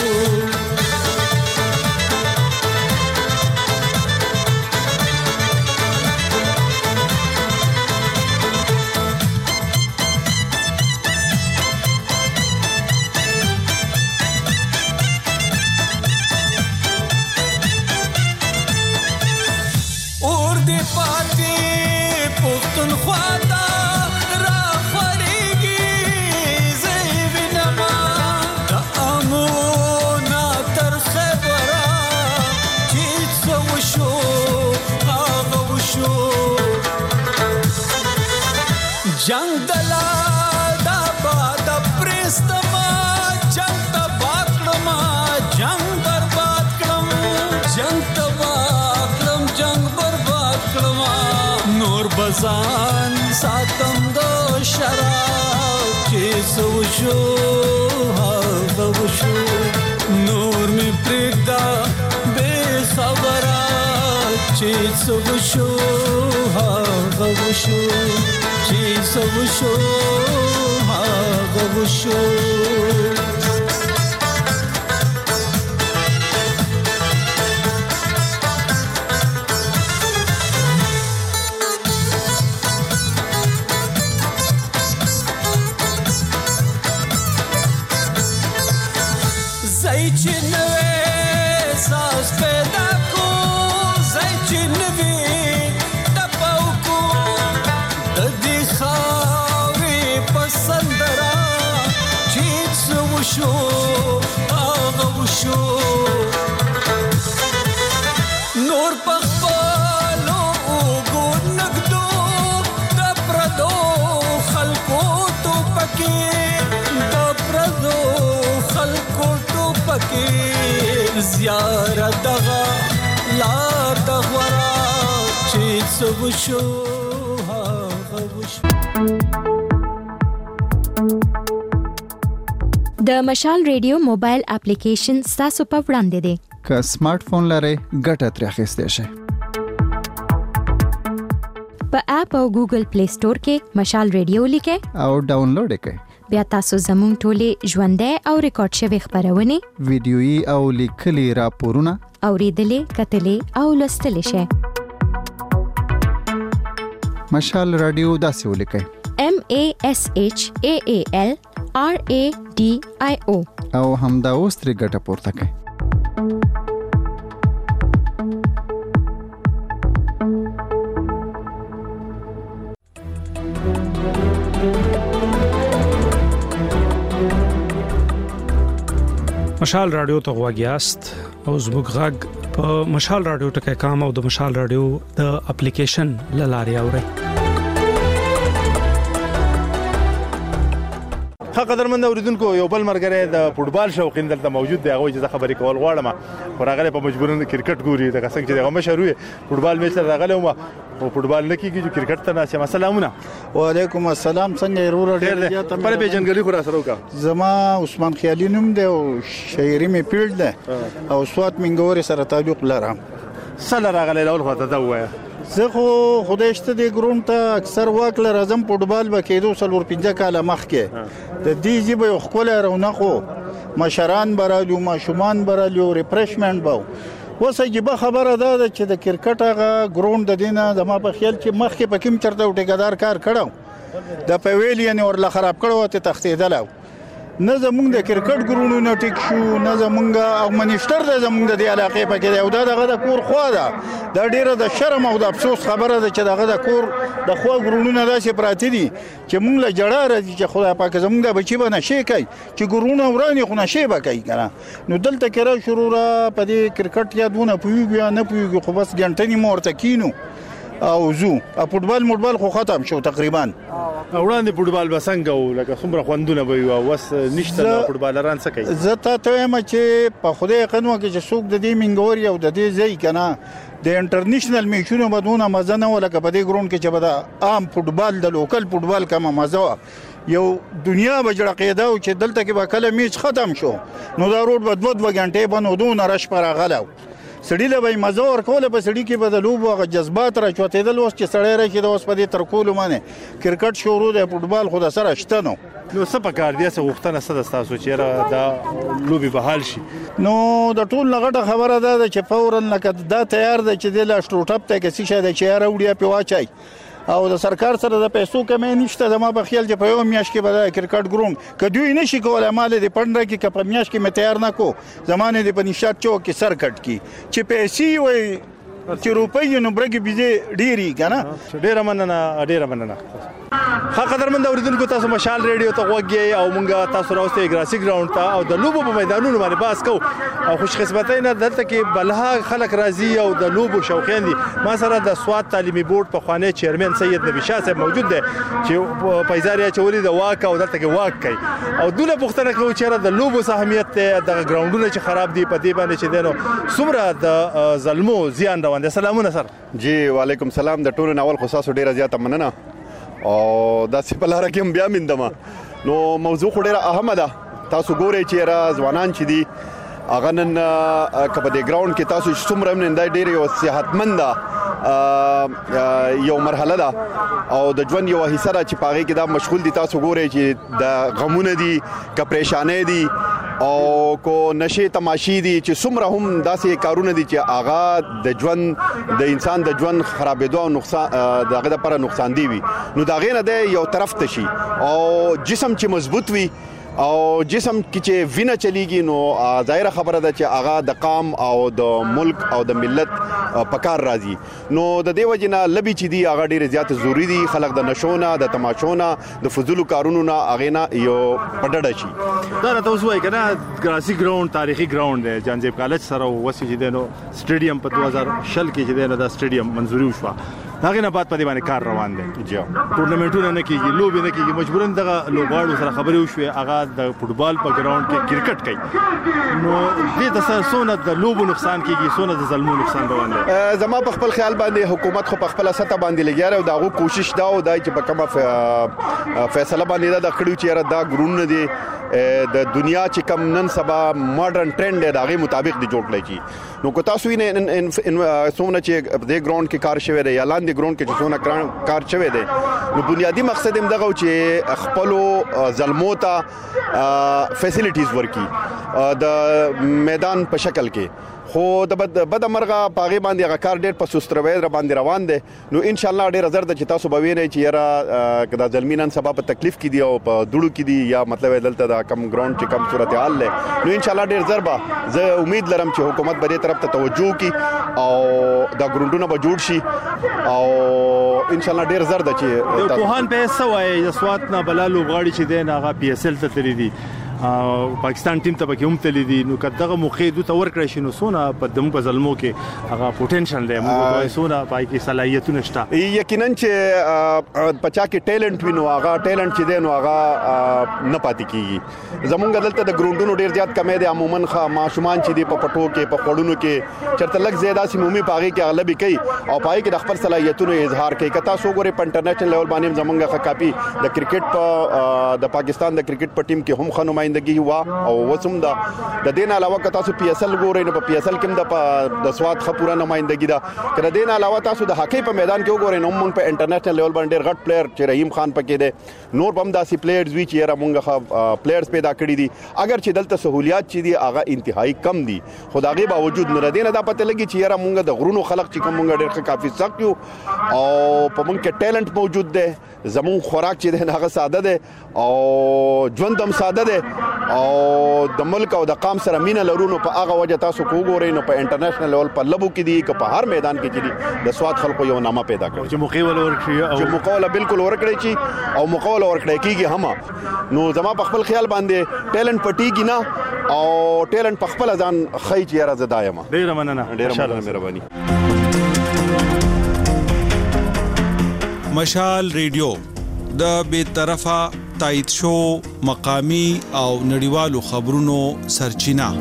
جنگ دلا دا باد پرستما جنگ تباہ کړما جنگ برباد کړم جنگ تباہ کړم جنگ برباد کړما نور بزان ساتم دو شراب چې څه وشو هغه وشو نور مې پرېږده بې خبره چې څه وشو هغه وشو چې څه وشو هغه وشو زای چې نوې ساز پیدا کو زای چې نوې تپاو کو د دې خاورې په سندره چې څه وشو هغه وشو نور په خپلو اوږو نږدو د پردو خلکو ټوپکې د پردو خلکو ټوپکې زیاره دغه لار د غوره چې څه وشو هغه وشو د مشال ریډیو موبایل اپلیکیشن ستاسو په وړاندې دی که سمارټ فون لرئ ګټه ترې اخیستی شئ په اپ او ګوګل پلی سٹور کې مشال ریډیو لیکئ او ډاونلوډ یې کړئ بیا تاسو زموږ ټولې ژوندۍ او ریکارډ شوي خپرونې ویډیويي او لیکلي راپورونه اوریدلې کتلې او لوستلی شئ مشال رادیو داسې ولیکئ M A S H A A L R A D I O او همدا اوس ترې ګټه پورته کړئ مشال رادیو ته غواګیاست او زموږ غږ په مشال رادیو ټکی کام او د مشال رادیو د اپلیکیشن لاري اوري ښه قدرمن اوریدونکو یو بل مرګره د فوټبال شوقین دلته موجود دی هغه چې خبرې کول غواړم خو راغله په مجبورن کرکټ ګوري د څنګه چې هغه مشهور وي فوټبال میچ راغله او فوټبال نه کیږي چې کرکټ ته ناسه سلامونه وعلیکم السلام څنګه ورور ډېر پر به جنګلي خو را سره وکا زما عثمان خیالي نوم دی او شاعري می پیړ ده او سوات منګوري سره تعلق لرم سره راغله اول خو ته دا وایي زه خو خدایشته دی ګروم ته اکثر واکل راځم فوټبال وکیدو سلور پنځه کاله مخکې د دې جيبه یو خپل رونقو مشران برالو ماشومان برالو ریفرشمنت باو وسه جيبه خبره ده چې د کرکټ هغه ګروند د دینه د ما په خیال چې مخکې پکې چرته ټیکدار کار کړو د پویلین ورله خراب کړو ته تختیدل نه زمونږ د کرکټ ګرونو نه ټیک شو نه زمونږ او منیشتر د زمونږ د علاقې پکې دی او دا دغه د کور خو ده دا ډیره د شرم او د افسوس خبره ده چې دغه د کور د خو ګرونو نه داسې پراته دي چې مونږ له جړه راځي چې خدای پاک زمونږ د بچي به نشي کوي چې ګرونه ورانی خو نشي به کوي کنه نو دلته کې را شروع را په دې کرکټ یادونه پویږي نه پویږي خو بس ګنټنی مورته کینو او زو فوټبال موټبال خو ختم شو تقریبا. وړاندې فوټبال به څنګه و لکه څومره خوندونه به وي اوس نشته فوټبالران څه کوي؟ زه تا ته وایم چې په خدای یقین وکړه چې څوک د دې منګوري او د دې ځای که نه د انټرنیشنل میچونو به دونه مزه نه وه لکه په دې ګراونډ کې چې به د عام فوټبال د لوکل فوټبال کومه مزه وه. یو دنیا به جړقېده او چې دلته کې به کله میچ ختم شو نو دا روډ به دوه دوه غنټې به نو دونه رش په راغلی و. سړي له به یې مزه ورکوله په سړي کې به د لوبو هغه جذبات راچوتېدل. اوس چې سړی راشي د اوس په دې ترکولو باندې کرکټ شروع دی فوټبال خو د سره شته نو. نو څه پکار دی څه غوښتنه څه ده ستاسو چې یاره دا لوبې بحال شي؟ نو د ټول نه غټه خبره دا ده چې فورا لکه دا تیار دی چې دی لا شټروټپ ته که څه شی دی چې یاره وړیا پې واچئ او د سرکار سره د پیسو کمی نشته. زما په خیال چې په یو میاشت کې به د کرکټ ګراونډ که دوی نشي کولی مال دې پنډه کې که په میاشت کې مې تیار نه کو زمانې دې په نشاط چوک کې سر کټ کړي چې پیسې وایي چې روپۍ نو برګې بیزې ډېرې که نه. ډېره مننه ډېره مننه. ښه قدرمند اورېدونکو تاسو مشال ریډیو ته غوږ یې او موږ تاسو راوستئ ګراسي ګراونډ ته او د لوبو په میدانونو باندې بحث کوو او خوشقسمتۍ نه دلته کې بلها خلک راځي او د لوبو شوقیان دي. ما سره د سوات تعلیمي بورډ پخوانی چیرمن سید نبي شاه صاحب موجود دی چې پیزار یې اچولي د واک او دلته کې واک کوي او دونه پوښتنه کوو چې د لوبو څه اهمیت دی دغه ګراونډونه چې خراب دي په دې باندې چې دی نو څومره د ظلمو زیان روان دی. سلامونه سر. جی وعلیکم سلام. د ټولو ناول خو تاسو ډیره زیاته مننه او داسې په لاره کې هم بیا میندم. نو موضوع خو ډیره اهمه ده. تاسو ګورئ چې را ځوانان چې دي هغه نن که په دې ګراونډ کې تاسو چې څومره نن دا ډېرې یو صحتمنده یو مرحله ده او د ژوند یوه حصه ده چې په هغې کې دا مشغول دي. تاسو ګورئ چې د غمونه دي که پریشانۍ دي او کو نشې تماشې دي چې څومره هم داسې کارونه دي چې هغه د ژوند د انسان د ژوند خرابېدو او نقصان د هغه دپاره نقصان دی وي. نو د هغې نه دی یو طرف ته شي او جسم چې مضبوط وي او جسم کې چې وینه چلیږي نو ظاهره خبره ده چې هغه د قام او د ملک او د ملت په کار راځي. نو د دې وجې نه لبې چې دي هغه ډېرې زیات ضروري دي. خلک د نشو نه د تماشو نه د فضولو کارونو نه هغې نه یو په ډډه شي. دا راته اوس وایي که نه ګراسي ګراونډ تاریخي ګراونډ دی جانزیب کالج سره وسې چې دی نو سټیډیم په دوه زره شل کې چې دی نو دا سټیډیم منظوري وشوه هغې نه بعد په دې باندې کار روان دی. ټورنمنټونه نه کېږي لوبې نه کېږي مجبوراً دغه لوبغاړو سره خبرې وشوې هغه د فوټبال په ګراونډ کې کرکټ کوي نو دې ته سره څونه د لوبو نقصان کېږي څونه د ظلمو نقصان روان دی. زما په خپل خیال باندې حکومت خو په خپله سطح باندې لګیا دی او د هغو کوشش دا و دا چې په کومه فیصله باندې دا د کړي چې یاره دا ګرونونه دي د دنیا چې کم نن سبا ماډرن ټرند دی د هغې مطابق دی جوړ کړی شي. نو که تاسو وینئ څومره چې د دې ګراونډ کې کار شوی دی یا لاندې ګراونډ کې چې څومره کار شوی دی نو بنیادي مقصد هم دغه و چې خپلو ظلمو ته فیسیلیټیز ورکړي د میدان په شکل کې. خو د بده مرغه په هغې باندې هغه کار ډېر په سست روی را باندې روان دی. نو انشاءالله ډېره زر ده چې تاسو به وینئ چې یاره که دا زلمي نن سبا په تکلیف کې دي او په دوړو کې دي یا مطلب دلته دا کم ګراونډ چې کم صورتحال دی نو انشاءالله ډېر زر به زه امید لرم چې حکومت به دې طرف ته توجه وکړي او دا ګراونډونه به جوړ شي او انشاءالله ډېر زر ده چې پوهان په څه وایي د سوات نه بلا لوبغاړي چې دی نه هغه پی ایس ایل ته تللي دي پاکستان ټیم ته پکې هم تللی دي نو که دغه موقع دوی ته ورکړی شي نو څونه په زموږ په زلمو کې هغه پوټینشل دی موږ ورته وایو څونه په هغې کې صلاحیتونه شته. یقینا چې په چا کې ټیلنټ وي نو هغه ټیلنټ چې دی نو هغه نه پاتې کېږي. زموږ دلته د ګراونډونو ډېر زیات کمی دی. عموما ماشومان چې دي په پټو کې په خوړونو کې چېرته لږ ځای داسې مومي په هغې کې هغه لبې کوي او په هغې کې د خپل صلاحیتونو اظهار کوي. که تاسو وګورئ په انټرنیشنل لیول باندې هم زموږ ښه کاپي د کرکټ په د پاکستان د کرکټ په ټیم کې هم ښه نمایندګي وه او اوس هم ده. د دې نه علاوه که تاسو پی ایس ایل ګورئ نو په پی ایس ایل کې هم د سوات ښه پوره نمایندګي ده. که د دې نه علاوه تاسو د هاکۍ په میدان کې وګورئ نو موږ په انټرنیشنل لیول باندې ډېر غټ پلیئر چې رحیم خان پکې دی نور به هم داسې پلیئرز وي چې یاره موږ ښه پلیئرز پیدا کړي دي. اگر چې دلته سهولیات چې دي هغه انتهایي کم دي خو د هغې باوجود نو د دې نه دا پته لګي چې یاره موږ د غرونو خلک چې کوم موږ ډېر ښه کافي سخت یو او په موږ کې ټیلنټ موجود دی. زموږ خوراک چې دی هغه ساده دی او ژوند هم ساده دی او د ملک او د قام سره مینه لرو نو په هغه وجه تاسو که وګورئ نو په انټرنیشنل لیول په لبو کې دي که په هر میدان کې چې دي د سوات خلکو یو نامه پیدا کړي چې موقع ولا ورکړي چې موقع ولا بالکل ورکړي شي او موقع ولا ورکړي کېږي هم. نو زما په خپل خیال باندې ټیلنټ پټیږي نه او ټیلنټ په خپله ځان ښایي چې یاره زه دا یم. ډېره مننه ډېره مننه مهرباني. مشال ریډیو د بے طرفه تایید شو مقامی او نړیوالو خبرونو سرچینه.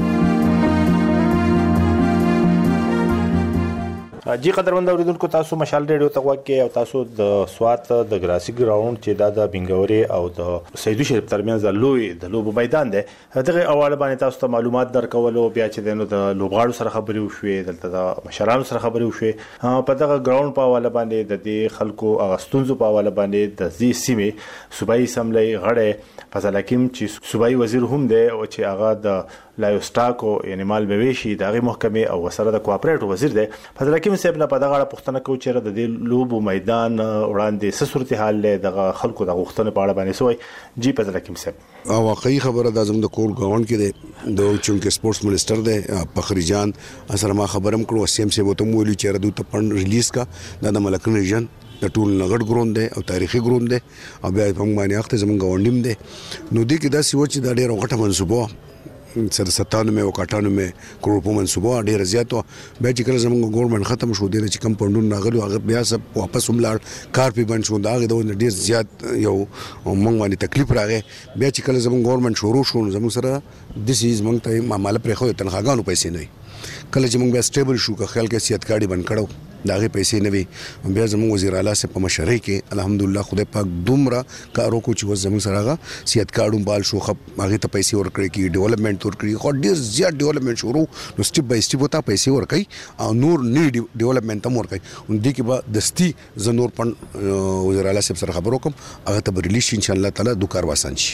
جی قدرمن اوریدونکو تاسو مشال ریډیو ته وګورئ او تاسو د سوات د ګراسي ګراوند چې دا د بنګوري او د سیدو شریف ترمنځ د لوی د لوبو میدان دی دغه اواله باندې تاسو ته معلومات درکولو بیا چې دنو د لوبغاړو سره خبرې وشوي دلته د مشرانو سره خبرې وشوي په دغه ګراوند په اواله باندې د دې خلکو اغستونزو په اواله باندې د دې سیمې صوبایي سملې غړې فضل حکیم چې صوبایي وزیر هم دی او چې هغه د لایوسټاک او یعنی مال مویشي دغه محکمې او سره د کوآپریټ وزیر دی فضل حکیم صاحب نه په دغه اړه پوښتنه کوي چې د دې لوبو میدان وړاندې څه صورتحال له دغه خلکو د غوښتنې په اړه باندې سوی جی فضل حکیم صاحب او واقعي خبره د اعظم د کور ګاوند کې دی د چونکه سپورتس منسٹر دی فخری جان اثر ما خبرم کړو سیم سه وته مولي چې ردو ته پن ریلیز کا د ملکن ریجن د ټول نغړ ګروند دی او تاریخي ګروند دی او بیا په باندې وخت زمونږ غونډیم دی نو دې کې دا سی و چې دا ډېر غټه منسوبه سر ستانوي او کاټانوي کروڑ په منسوبه ډېر زیات او بیا چې کله زمونږ ګورنمنت ختم شو دی چې کم پوندون راغلو هغه بیا سب واپس وملاړ کار په بند شو دا هغه د ډېر زیات یو مونږ باندې تکلیف راغی بیا چې کله زمونږ ګورنمنت شروع شو زمونږ سره د سیز مونږ ته معاملې پرې خو تنخواګانو پیسې نه کله چې موږ بیا سټیبل شو که خیال کې سیادت کارډي بند کړو دا غي پیسې نه وي بیا زموږ وزیر اعلی سے په مشرۍ کې الحمدلله خدای پاک دومره کارو کو چې زموږ سره هغه سیادت کارډو بال شو خپ هغه ته پیسې ورکړي کی ډیولپمنٹ ورکړي خو ډیر زیات ډیولپمنٹ شروع نو سټیپ بای سټیپ وتا پیسې ورکړي او نور نه ډیولپمنٹ هم ورکړي ان دې کې به دستی زنور پن وزیر اعلی سره خبرو کوم هغه ته ریلیش ان شاء الله تعالی دوه کار واسان شي.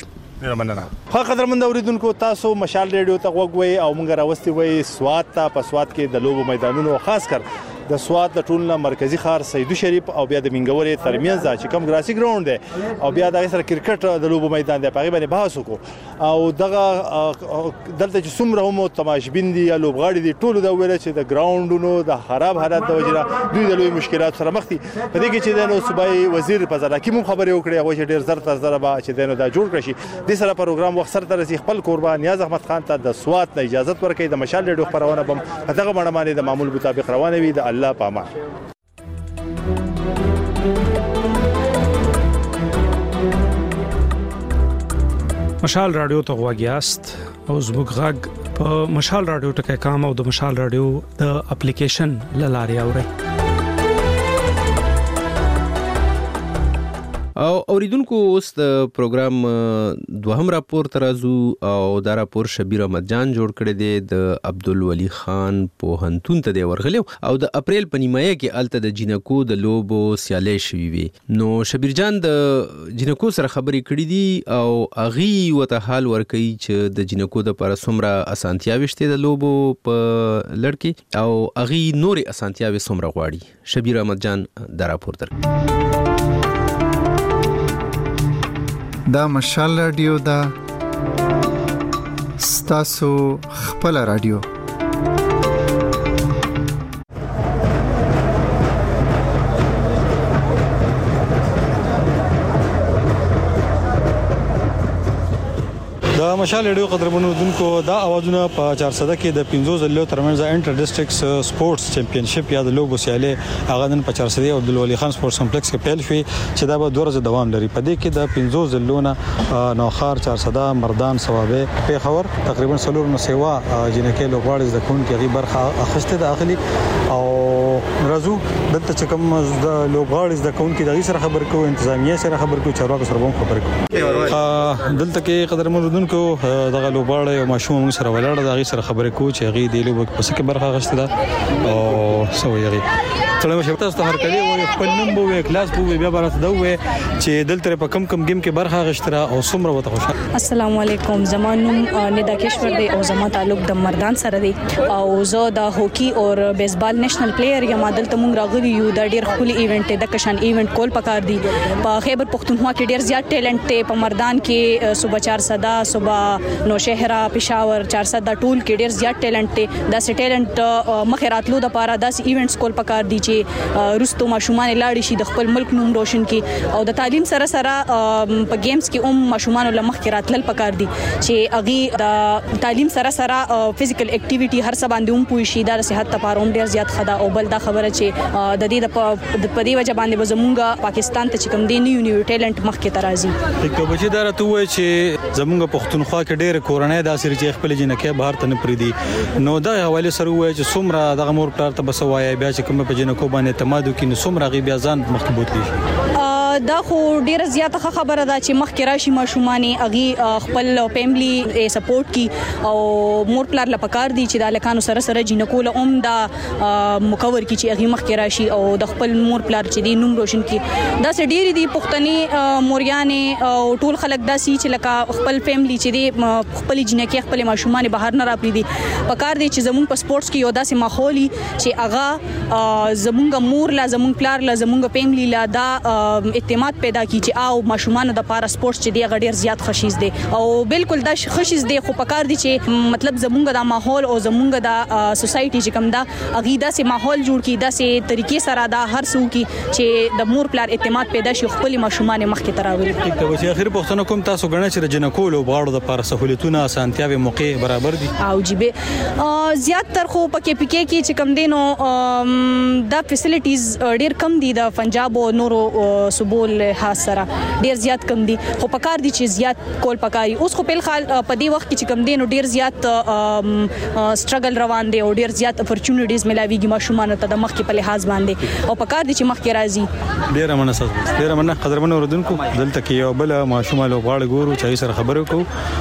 خو قدرمن اوریدونکو تاسو مشال ریډیو ته وګورئ او موږ راوستي وای سوات ته په سوات کې د لوبو میدانونو خاص کر د سوات د ټولنه مرکزی ښار سیدو شریف او بیا د منګوري ترمنځ چې کوم ګراسي ګراوند دی او بیا د سره کرکټ د لوبو میدان دی په هغه باندې بحث وکړو او دغه دلته چې څومره هم تماشبین دي یا لوبغاړي دي ټول دا ویل چې د ګراوندونو د خراب حالت د وجې دوی د لوی مشکلات سره مخ دي په دې کې چې د نو صوبایي وزیر فضل حکیم خبرې وکړي هغه چې ډیر زر تر زر به چې د نو دا جوړ کړي د سره پروګرام وخت سره تر خپل قربان نیاز احمد خان ته د سوات نه اجازه ورکړي د مشال ریډیو خبرونه بم دغه مړه باندې د معمول مطابق روانه وي د الله پامان. مشال رادیو ته غواګیاست او زموږ غږ په مشال رادیو ټکي کام او د مشال رادیو د اپلیکیشن لاري اوري او اوریدونکو اوس د پروګرام دوهم راپور ترازو او دا راپور شبیر احمد جان جوړ کړی دی د عبدالولی خان پوهنتون ته دی ورغلی او د اپریل په نیمایه کې الته د جینکو د لوبو سیالۍ شوې وي نو شبیر جان د جینکو سره خبرې کړې دي او اغي وته حال ورکوي چې د جینکو د لپاره څومره اسانتیاوې شته د لوبو په لړ کې او اغي نورې اسانتیاوې څومره غواړي شبیر احمد جان دا راپور درکړي دا مشال رادیو دا ستاسو خپل رادیو د مشال ریډیو قدرمنو دونکو دا اوازونه په چار سده کې د پنځو ځلو ترمنځ انټر ډیسټریکټس سپورتس چمپionship یا د لوبو سیالۍ هغه نن په چار سده عبدالولی خان سپورتس کمپلیکس کې پیل شوی چې دا به دوه ورځې دوام لري په دې کې د پنځو ځلونه نوخار چار سده مردان ثوابه پیښور تقریبا څلور نو سیوا جنکه لوبغاړي د کون کې غي برخه اخسته داخلي او رازو دلته چې کوم د لوبغاړي د کون کې د سره خبر کوو انتظامیه سره خبر کوو چارواکو سره هم خبر کوو دلته کې قدرمنو دونکو دغه لوبغاړي او ماشوم موږ سره ولاړ د غي سره خبرې کوو چې غي د لوب په څه کې برخه غشته ده او سوي غي تلمه شپته ست هر کلی او خپل نوم بو کلاس بو بیا برات دا و چې دلته په کم کم گیم کې برخه غشتره او سمره وته خوشاله. السلام علیکم زمانوم ندا کشور دی او زما تعلق د مردان سره دی او زه د هوکی او بیسبال نېشنل پلیئر یم دلته موږ راغلی یو د ډیر خولي ایونت د کشان ایونت کول پکار دی په خیبر پختونخوا کې ډیر زیات ټیلنټ ته په مردان کې صبح چار سدا صبح نوشهرا پېښور چار سدا ټول کې ډیر زیات ټیلنټ ته د ټیلنټ مخیراتلو د پاره د ایونټس کول پکار دی چې روستو ماشومان لاړ شي د خپل ملک نوم روشن کړي او د تعلیم سره سره په گیمز کې هم ماشومان لمخ کې راتلل پکار دي چې اغي د تعلیم سره سره فزیکل اکټیویټي هر څه باندې هم پوي شي د صحت لپاره هم ډیر زیات خدا او بل دا خبره چې د دې د پدی وجه باندې زمونږ پاکستان ته چې کوم دی نیو نیو ټیلنٹ مخ کې ترازی ټیک بچی دا راته وای چې زمونږ پښتونخوا کې ډېر کورنۍ داسې چې خپل جنکه بهر ته نه پریدي نو دا حواله سره وای چې څومره دغه مور پلار ته بسوای بیا چې کوم په جنکو باندې اعتماد وکړي نو څومره غي بیا ځان مخ بوتلی شي دا خو ډیره زیاته خبره ده چې مخ کې راشي ماشومانی اغي خپل فیملی سپورټ کی او مور پلار لپاره دي چې د لکانو سره سره جنکو له اوم دا مکور کی چې اغي مخ کې راشي او د خپل مور پلار چې دی نوم روشن کی دا سه ډیری دي پښتني موریانه او ټول خلک دا سي چې لکه خپل فیملی چې دی خپل جنکه خپل ماشومان بهر نه راپری دي پکار دي چې زمون په سپورټس کې یو داسې ماحولي چې اغا زمونږ مور لا زمونږ پلار لا زمونږ فیملی لا دا اعتماد پیدا کی چې او ماشومان د پاره سپورټس چې دی غډیر زیات خوشیز دي او بالکل دا خوشیز دي خو پکار دي چې مطلب زمونږ د ماحول او زمونږ د سوسايټي چې کوم دا اغیدا سي ماحول جوړ کی دا سي طریقې سره دا هر څو کی چې د مور پلار اعتماد پیدا شي خپل ماشومان مخ کې تراوي ټیک ته چې اخر پښتنه کوم تاسو غنه چې جنکو له باړو د پاره سہولتونه اسانتیاوي موقع برابر دي او جيبه زیات تر خو پکې پکې کې چې کوم دینو دا فیسیلیټیز ډیر کم دي د پنجاب او نورو صوبو له سره ډیر زیات کم دي خو پکار دي چې زیات کول پکاري اوس خو په خال په دې وخت کې چې کم دي نو ډیر زیات سټرګل روان دي او ډیر زیات اپورچونټیز ملاويږي ماشومان ته د مخ کې په لحاظ باندې او پکار دي چې مخ کې راځي ډیر مننه ډیر مننه قدرمن اوردونکو دلته کې یو بل ماشومان له غاړه ګورو چې سره خبرو کو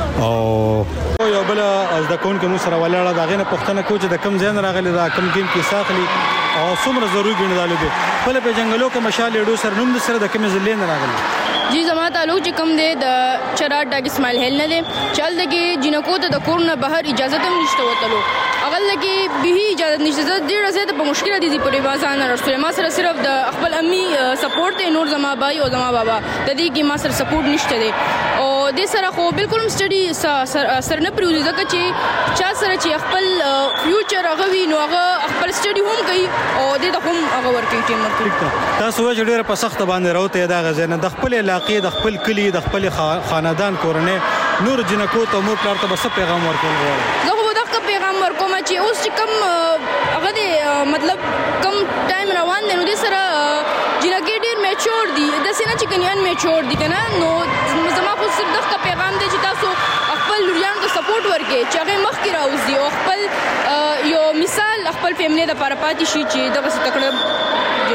او یو بل از د کون کې مو سره ولاړه دا غنه پښتنه کو چې د کم ځین راغلي دا کم گیم کې ساخلي او څومره ضروري ګڼل دي په په جنگلو کې مشال ډو سره نوم د سره د کم ځلې نه راغلي जी जमा तालुक چې کم دی د چرات ډاګ اسماعیل هیل نه دی چل دغه جنکو ته د کور نه بهر اجازه هم نشته وتلو اغل لګي به اجازه نشته ډیره زیاته په مشکله دي په بازار نه رسول ما سره صرف د خپل امي سپورټ دی نور زما بای او زما بابا د دې کې ما سره سپورټ نشته دی او د سره خو بالکل سټډي سر نه پریوزي ځکه چې چا سره چې خپل فیوچر هغه وی نو هغه خپل سټډي هم کوي او د دې هم هغه ورکی ټیم ورکی تاسو چې ډیره په سخت باندې راوته دا غزنه د خپل علاقې د خپل کلی د خپل خاندان کورنۍ نور جنکو ته مور پلار ته بس پیغام ورکول غواړم زه خو دا پیغام ورکوم چې اوس چې کم هغه دی مطلب کم ټایم روان دی نو د سره جنکې ډیر میچور دي د سینه چې کنيان میچور دي کنه نو زما خو صرف دا پیغام دی چې تاسو خپل لوریان ته سپورټ ورکړي چې هغه مخ کې راوځي او خپل یو مثال خپل فیملی د لپاره پاتې شي چې دغه څه تکړه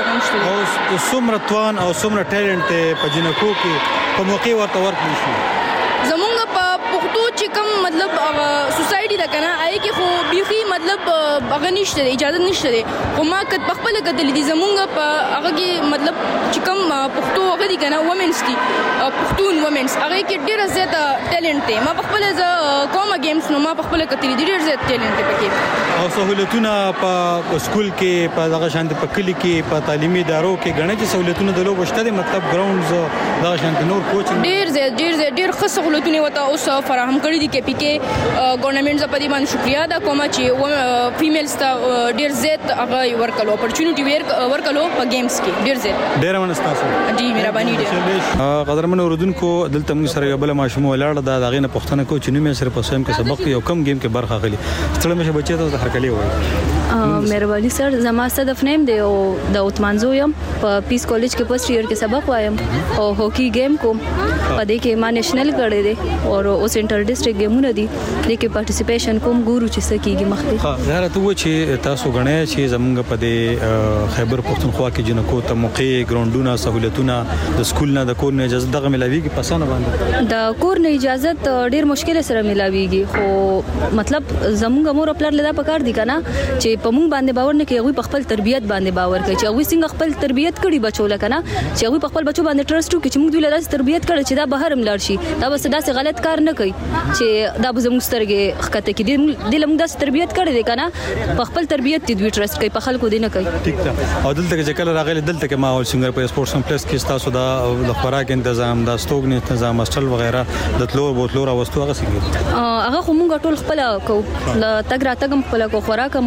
او څومره توان او څومره ټیلنټ په جنکو کې په موقع ورته ورکړي شي زمونږ په پښتو چې کوم مطلب هغه سوسايټي ده کنه آی کې خو بيخي مطلب هغه نشته اجازه نشته خو ما کټ په خپل کتل دي زمونږ په هغه کې مطلب چې کوم پښتو هغه دي کنه وومنز دي پښتون وومنز هغه کې ډېر زیات ټیلنټ دی ما په خپل ز کومه گیمز نو ما په خپل کتل دي ډېر زیات ټیلنټ پکې او سہولتونه په سکول کې په دغه شانت په کلی کې په تعلیمي ادارو کې غنډه چې سہولتونه د لوب شته مطلب ګراوندز دغه شانت نور کوچینګ ډېر زیات ډېر زیات ډېر ښه سہولتونه وته اوس فراهم کړی دي کې پی کې ګورنمنت زپدي باندې شکریا دا کومه چې فیمیلز ته ډېر زیات هغه ورکلو اپورچونټي ورکلو په گیمز کې ډېر زیات ډېر منستاسو جی مهرباني ډېر قدرمن اوردونکو دلته موږ سره یو بل ماشوم ولاړ دا دغه نه پښتنه کو چې نوم یې سره په سیم کې سبق یو کم گیم کې برخه اخلي ستړي مشه بچي ته د هرکلی وایي مهرباني سر زما صدف نیم دی او د اوتمانزو یم په پیس کالج کې فرست ایئر کې سبق وایم او هوکی گیم کوم په دې کې ما نېشنل کړی دی او اوس انټر ډیسټریکټ گیمونه دي دې کې پارټیسیپیشن کوم ګورو چې سکیږي مخکې ها زه راته و چې تاسو غنئ چې زمونږ په دې خیبر پښتونخوا کې جنکو ته موقع ګراوندونه سہولتونه د سکول نه د کور نه اجازه دغه ملاويږي پسانه باندې د کور نه اجازه ډیر مشکل سره ملاويږي خو مطلب زمونږ مور خپل لدا پکار دي کنه چې په مونږ باندې باور نه کوي په خپل تربيت باندې باور کوي چې هغه څنګه خپل تربيت کړي بچو لکنه چې هغه په خپل بچو باندې ټرست وکړي چې موږ دوی لدا تربيت کړي چې دا بهر ملار شي دا بس دا څه غلط کار نه کوي چې دا به زموږ سترګې خکته کې دي د لمږ د تربيت کړي دي کنه په خپل تربيت دي دوی ټرست کوي په خلکو دي نه کوي ټیک ده او دلته چې کله راغلي دلته کې ماحول څنګه په سپورتس کمپلیکس کې تاسو دا د خوراک تنظیم دا ستوګ تنظیم هاستل وغیرہ د تلور بوتلور او وستو هغه څنګه هغه خو موږ ټول خپل کو د تګ راتګم خپل کو خوراک هم خپل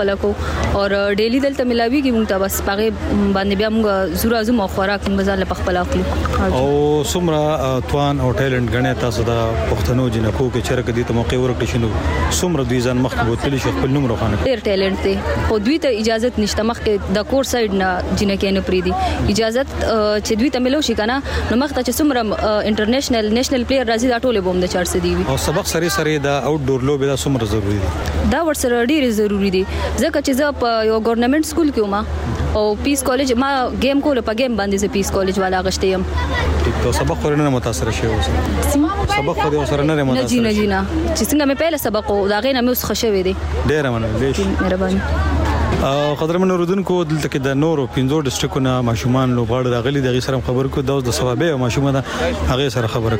خپل کو او ډیلی دلته ملاویږي موږ ته بس پاره باندې بیا موږ زورا زم او خوراک موږ ځان په خپل اخلو او سمره توان او ټیلنت غنه تاسو د پښتنو جنکو کې چرګ دي ته موقع ورکړي شنو سمره دوی ځان مخ بوتلی شو خپل نوم روخانه ډیر ټیلنت دی خو دوی ته اجازه نشته مخکې د کور سایډ نه جنکه نه پری دي اجازه چې دوی ته ملو شي کنه نو مخ ته چې سمره انټرنیشنل نېشنل پلیئر راځي دا ټوله بوم د چار سدي او سبق سره سره دا آوټ ډور لوب دا سمره ضروری دي دا ورسره ډیر ضروری دي ځکه چې زه په یو ګورنمنت سکول کې وم او پیس کالج ما گیم کول په گیم باندې زه پیس کالج والا غشته يم ټیک سبق ورنه متاثر شوی اوس سبق خو دې سره نه متاثر نه جی نه جی نه چې څنګه مې پهله سبق او دا غینه مې اوس خوشوي دي ډیر مننه مهرباني قدرمن اوردونکو دلته کې د نورو پنځو ډسټریکونو ماشومان لوبغاړي راغلي دغه سره خبر کو د ثوابه او ماشومان هغه سره خبره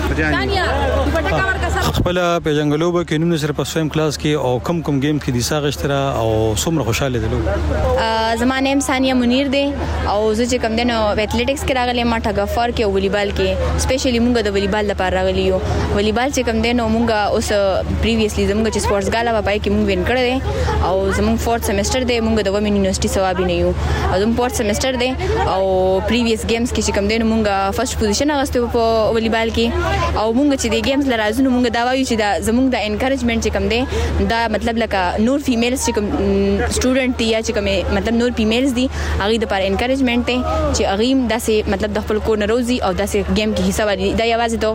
کوي خپل پیژنګلوب کې نوم سره په سویم کلاس کې او کم کم گیم کې د ساغشتره او څومره خوشاله دي زمانه نیم ثانیه منیر دی او زه چې کم دنو ایتھلیټکس کې راغلی ما ټاګفر کې او والیبال کې سپیشلی مونږ د والیبال لپاره راغلی یو والیبال چې کم دنو مونږ اوس پریویسلی زمونږ چې سپورتس غالا په پای کې مونږ وین کړی دی او زمونږ فورث سیمستر دی مونږ د ومن یونیورسيټي ثوابي نه یو او زموږ فورث سیمستر دی او پریویس گیمز کې چې کم دنو مونږ فرست پوزیشن اغستو په والیبال کې او مونږ چې د گیمز لرازونو مونږ دا وایو چې دا زمونږ د انکریجمنت چې کم دی دا مطلب لکه نور فیمیلز چې کوم سټوډنټ دی یا چې کوم مطلب نور فیمیلز دي هغه د پر انکریجمنت ته چې هغه داسې مطلب د خپل کو نه روزي او داسې گیم کې حصہ والی دا یوازې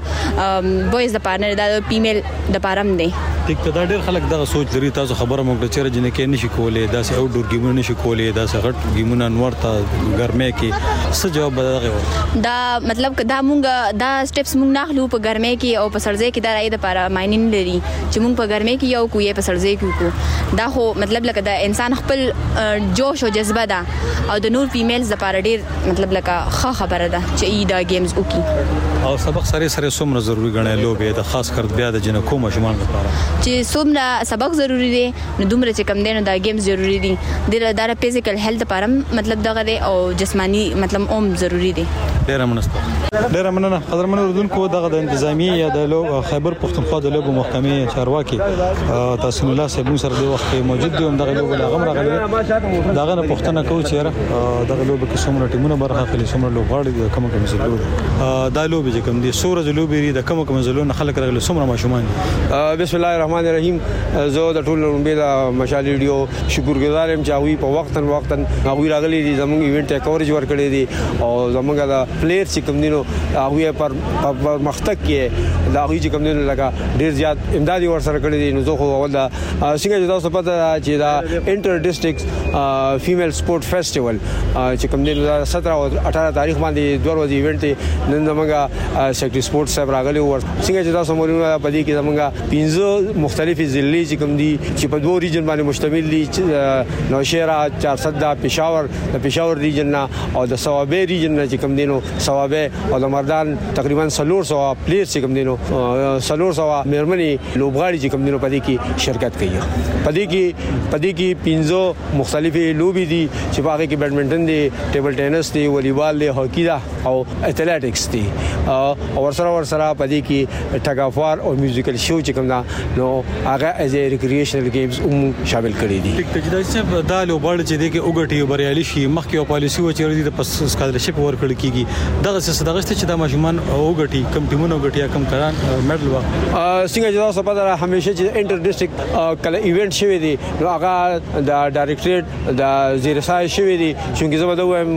ته بویز د پارتنر دا فیمیل د پارم دی ټیک ته دا ډېر خلک دا سوچ لري تاسو خبره موږ چې رجنه کې نشي کولای دا سه اوټ ډور گیمونه نشي کولای دا سه غټ گیمونه انور ته ګرمه کې څه جواب بدلغه دا مطلب دا مونږ دا سټیپس مونږ نه خلو په ګرمه کې او په سړځه کې دا راي د پاره ماینین لري چې مونږ په ګرمه کې یو کوی په سړځه کې کو دا خو مطلب لکه دا انسان خپل جوش او جذبه ده او د نور فیمیلز لپاره ډېر مطلب لکه ښه خبره ده چې ای دا گیمز وکي او سبق سره سره څومره ضروری ګڼل لوبه د خاص کر بیا د جنکو ماشومان لپاره چې څومره سبق ضروری دي نو دومره چې کم دي نو دا گیمز ضروری دي د دا فزیکل هیلث لپاره مطلب دغه دی او جسمانی مطلب اوم ضروری دي ډیر مننه ډیر مننه قدرمن اردوونکو دغه د انتظامی یا د خیبر پختونخوا د لوبو محکمې چارواکي تاسو الله صاحب سره د وخت موجود دي دغه لوبو لغم راغلي دغه نه پښتنه کوي چې دغه لوبو کې څومره ټیمونه برخه اخلي څومره لوبغاړي دي کوم کوم زلو دا لوبي چې کوم دي سورج لوبي دي کوم کوم زلو نه خلک راغلي څومره ماشومان بسم الله الرحمن الرحیم زه د ټول لومبي د مشال ویډیو شکرګزار یم چې هغه په وختن وختن هغه راغلي دي زموږ ایونت ته کورج ورکړي دي او زموږ د پلیئر چې کوم دي نو هغه پر مختک کې دا هغه چې کوم دي لکه ډیر زیات امدادي ور سره کړی دي نو زه خو اول دا څنګه چې تاسو پته چې دا انټر ډسټریکټ فیمیل سپورت فیسټیوال چې کوم دي سترہ او اٹھارہ تاریخ باندې دوه ورځې ایونت دی نن زموږ سیکرټری سپورت صاحب راغلي ور څنګه چې تاسو مولونه پدې کې زموږ پنځه مختلفي ضلعې چې کوم دي چې په دوه ریجن باندې مشتمل دي نوشهره چارسده پېښور د پېښور ریجن او د ثوابه ریجن چې کوم دي نو ثوابه او د مردان تقریبا څلور سوه پلیس چې کوم دي نو څلور سوه مېرمنې لوبغاړي چې کوم دي نو پدې کې شرکت کوي پدې کې پدې کې پنځه مختلفي لوبي دي چې په هغه کې بیډمنټن دي ټیبل ټینس دي والیبال دي هاکی دا او ایتھلیټکس دي او ورسره ورسره پدې کې ټګافوار او میوزیکل شو چې کوم دا نو هغه ایز ا ریکریشنل گیمز هم شامل کړي دي ټیک ټیک دا چې دا لوبغاړي چې دي کې اوګټي بریالي شي مخکې او پالیسی و چې د پس سکالرشپ ورکړل کیږي دغه څه دغه چې دا ماشومان اوګټي کم ټیمونه اوګټي کم کران میډل وا څنګه چې تاسو په اړه همیشه چې انټر ډسټریکټ کله ایونت شوی دی نو هغه د ډایریکټریټ د زیرسای شوی دی چې زما د وایم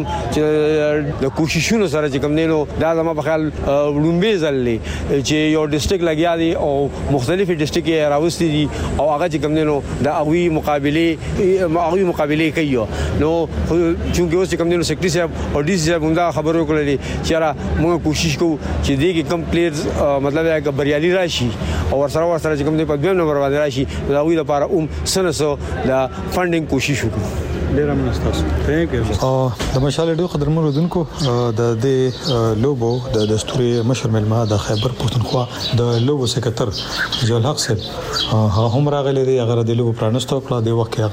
چې د کوششونو سره چې کوم نو دا زما په خیال لومبي ځلې چې یو ډسټریکټ لګیا دی او مختلفي ډسټریکټ راوستي دي او هغه چې کوم نو د اوی مقابله اوی مقابله کوي نو چې اوس کوم نو سیکرټری صاحب او ډي سي صاحب دا خبرو کړلې چې را موږ کوشش کوو چې دې کې کم پلیئرز مطلب هغه بریالي راشي او ورسره ورسره چې کوم دې په دویم نمبر باندې راشي دا وی لپاره اوم سنسو د فندینګ کوشش وکړو ډیر منستاسو ثانک یو د مشال ډیو قدرمن رودونکو د دې لوبو د دستوري مشر ملما د خیبر پختونخوا د لوبو سکرټر جوال حق صاحب هغه هم راغلي دی هغه د لوبو پرانستو کړه د وخت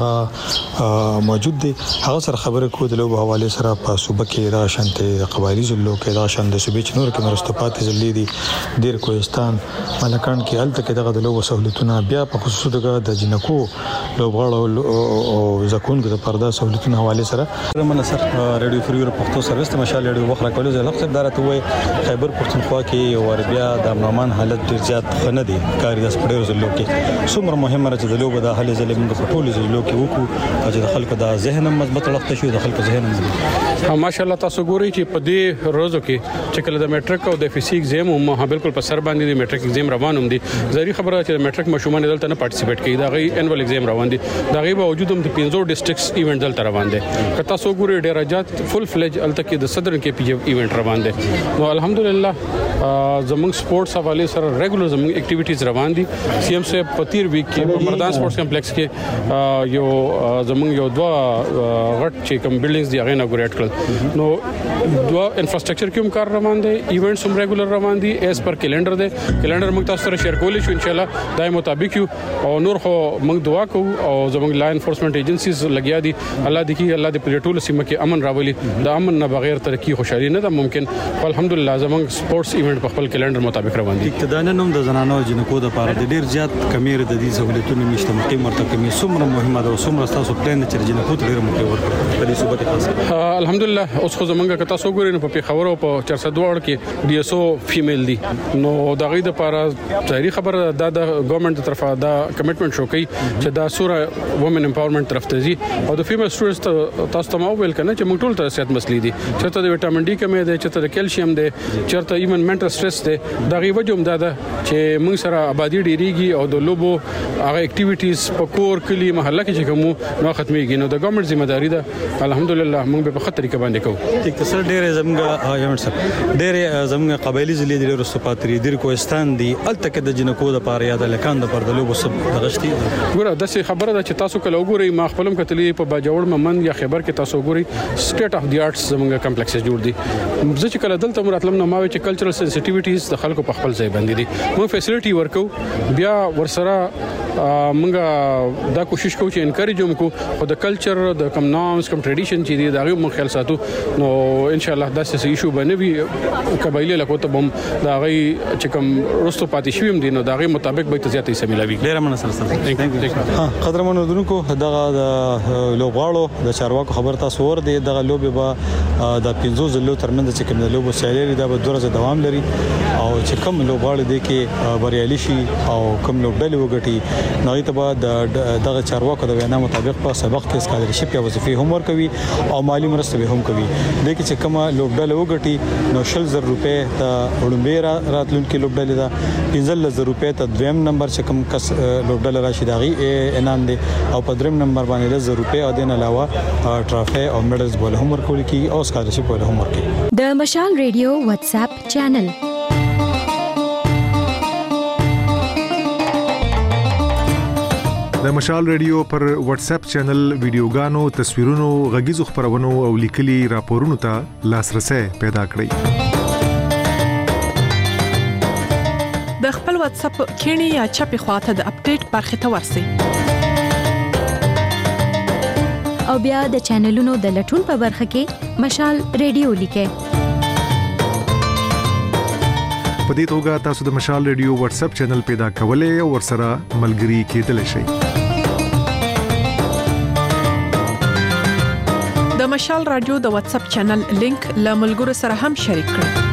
هغه موجود دی هغه سره خبره کو د لوبو حواله سره په صوبه کې را شانته قبایلی زلو کې را شانته صوبې چنور کې مرستپات زلې دي ډیر کوهستان ملکان کې الته کې دغه د لوبو سہولتونه بیا په خصوص دغه د جنکو لوبغاړو او زکونکو د پردا سہولتونو حواله سره من سر رادیو فریور پښتو سرویس ته مشال رادیو وخره کولو زه لغت دارته وای خیبر پښتونخوا کې وربیا د امنمان حالت ډیر زیات خنه دي کاری د سپډیرو زلو کې څومره مهمه چې د لوب د حل زلې موږ په ټولو زلو کې وکړو چې د خلکو د ذهن مضبوط لغت شي د خلکو ذهن مضبوط ماشاءالله تاسو ګورئ چې په دې روزو کې چې کله د میټریک او د فزیک ایگزام هم بالکل په سر باندې د میټریک ایگزام روان هم دي ځری خبره چې د میټریک مشومان دلته نه پارټیسیپیټ کوي دا غي انوال ایگزام روان دي دا غي باوجود هم د پنځو ډیسټریکټس ایونت دلته روان دي که تاسو ګورئ ډیر اجات فل فلج الته کې د صدر کې پی جی ایونت روان دي نو الحمدلله زمونږ سپورتس حواله سره ریګولر زمونږ اکټیویټیز روان دي سی ایم سے پتیر ویک کې په مردان سپورتس کمپلیکس کې یو زمونږ یو دوا غټ چې کوم بلډینګز دی هغه اناګوریټ کړل نو دوا انفراستراکچر کوم کار روان دي ایونټس هم ریګولر روان دي ایز پر کیلنډر دی کیلنډر موږ تاسو سره شیر کولی شو ان شاء الله دای مطابق یو او نور خو موږ دعا کوو او زمونږ لا انفورسمنت ایجنسیز لګیا دي الله دې کې الله دې په ټولو سیمه کې امن راولي د امن نه بغیر ترقی خوشحالي نه ده ممکن الحمدلله زمونږ سپورتس ایونت په خپل کیلنډر مطابق روان دي اقتدار نوم د زنانو جنکو د پاره د ډیر زیات کمیر د دې سہولتونو نشته مقیم مرته کمی څومره مهمه ده څومره تاسو پلان چې جنکو ته ډیر مخې ورکړي په دې صوبه کې الحمدلله اوس خو زمونږ کتا سو ګورین په خبرو په چار سو دوه کې ډي اس او فیمیل دي نو دا غي د لپاره ظاهري خبره دا د ګورنمنت طرفه دا کمټمنټ شو کوي چې دا سوره وومن امپاورمنت طرف ته زی او د فیمیل سټوډنټس تاسو ته مو ویل کنه چې موږ ټول ته صحت مسلې دي چې ته د وټامین ډي کمې ده چې ته د کیلشیم ده چې ته ایون منټل سټرس ده دا غي وجه هم دا ده چې موږ سره آبادی ډیریږي او د لوبو هغه اکټیویټیز په کور کلی محله کې چې کوم نو ختميږي نو د ګورنمنت ذمہ داری ده الحمدلله موږ په خطر کې باندې کوو اقتصاد ډېر زموږ یمن سره ډېر زموږ قبایلی ضلع د رستو پاتری د کوهستان دی الته کې د جنکو د پاره یاد لکان د پردلو وسب دغشتي ګوره د څه خبره ده چې تاسو کله وګورئ ما خپلم کتلې په باجوړ ممن یا خیبر کې تاسو وګورئ سټیټ اف دی آرټس زموږ کمپلیکسز جوړ دي زه چې کله دلته مراتلم نو ما چې کلچرل سنسټیویټیز د خلکو په خپل ځای باندې دي موږ فیسیلیټي ورکو بیا ورسره موږ دا کوشش کوو چې انکریج وکړو خو د کلچر د کم نامز کم ټریډیشن چې دی دا غو مخ خیال ساتو نو ان شاء الله دا څه ایشو بنوي قبایلی لکه ته بم دا غي چې کم رستو پاتې شویم دي نو دا غي مطابق به تزياتي سميلاوي ډیر مننه سره ها قدرمنو دونکو دغه د لوبغاړو د چارواکو خبر تاسو ور دي دغه لوبي به د پنځو زلو ترمنځ چې کوم د لوبو سیالي دا به دوه ورځې دوام لري او چې کوم لوبغاړي دي کې بریالي شي او کوم لوبډلې وګټي نو ته به دغه چارواکو د وینا مطابق په سبق کې سکالرشپ یا وظیفې هم ورکوي او مالی مرسته به هم کوي د کې چې کوم لوبډلې وګټي نو شل زر روپے ته وړاندې راتلونکي لوبډلې دا پنځل زر روپے ته دویم نمبر چې کوم کس لوبډلې راشي داغي انعام دي او په دریم نمبر باندې زر روپے او دین علاوه ټرافي او میډلز بوله هم ورکول کی او سکالرشپ بوله هم ورکي د مشال ریډیو واتس اپ چینل د مشال ریډیو پر واتس اپ چینل ویډیوګانو تصویرونو غږیزو خبرونو او لیکلي راپورونو ته لاسرسي پیدا کړئ د خپل واتس اپ کینی یا چپی خواته د اپډیټ برخه ته ورسئ او بیا د چینلونو د لټون په برخه کې مشال ریډیو لیکئ په دې توګه تاسو د مشال ریډیو واتس اپ چینل پیدا کولای او ورسره ملګري کېدلی شئ د مشال رادیو د واتس اپ چینل لینک له ملګرو سره هم شریک کړئ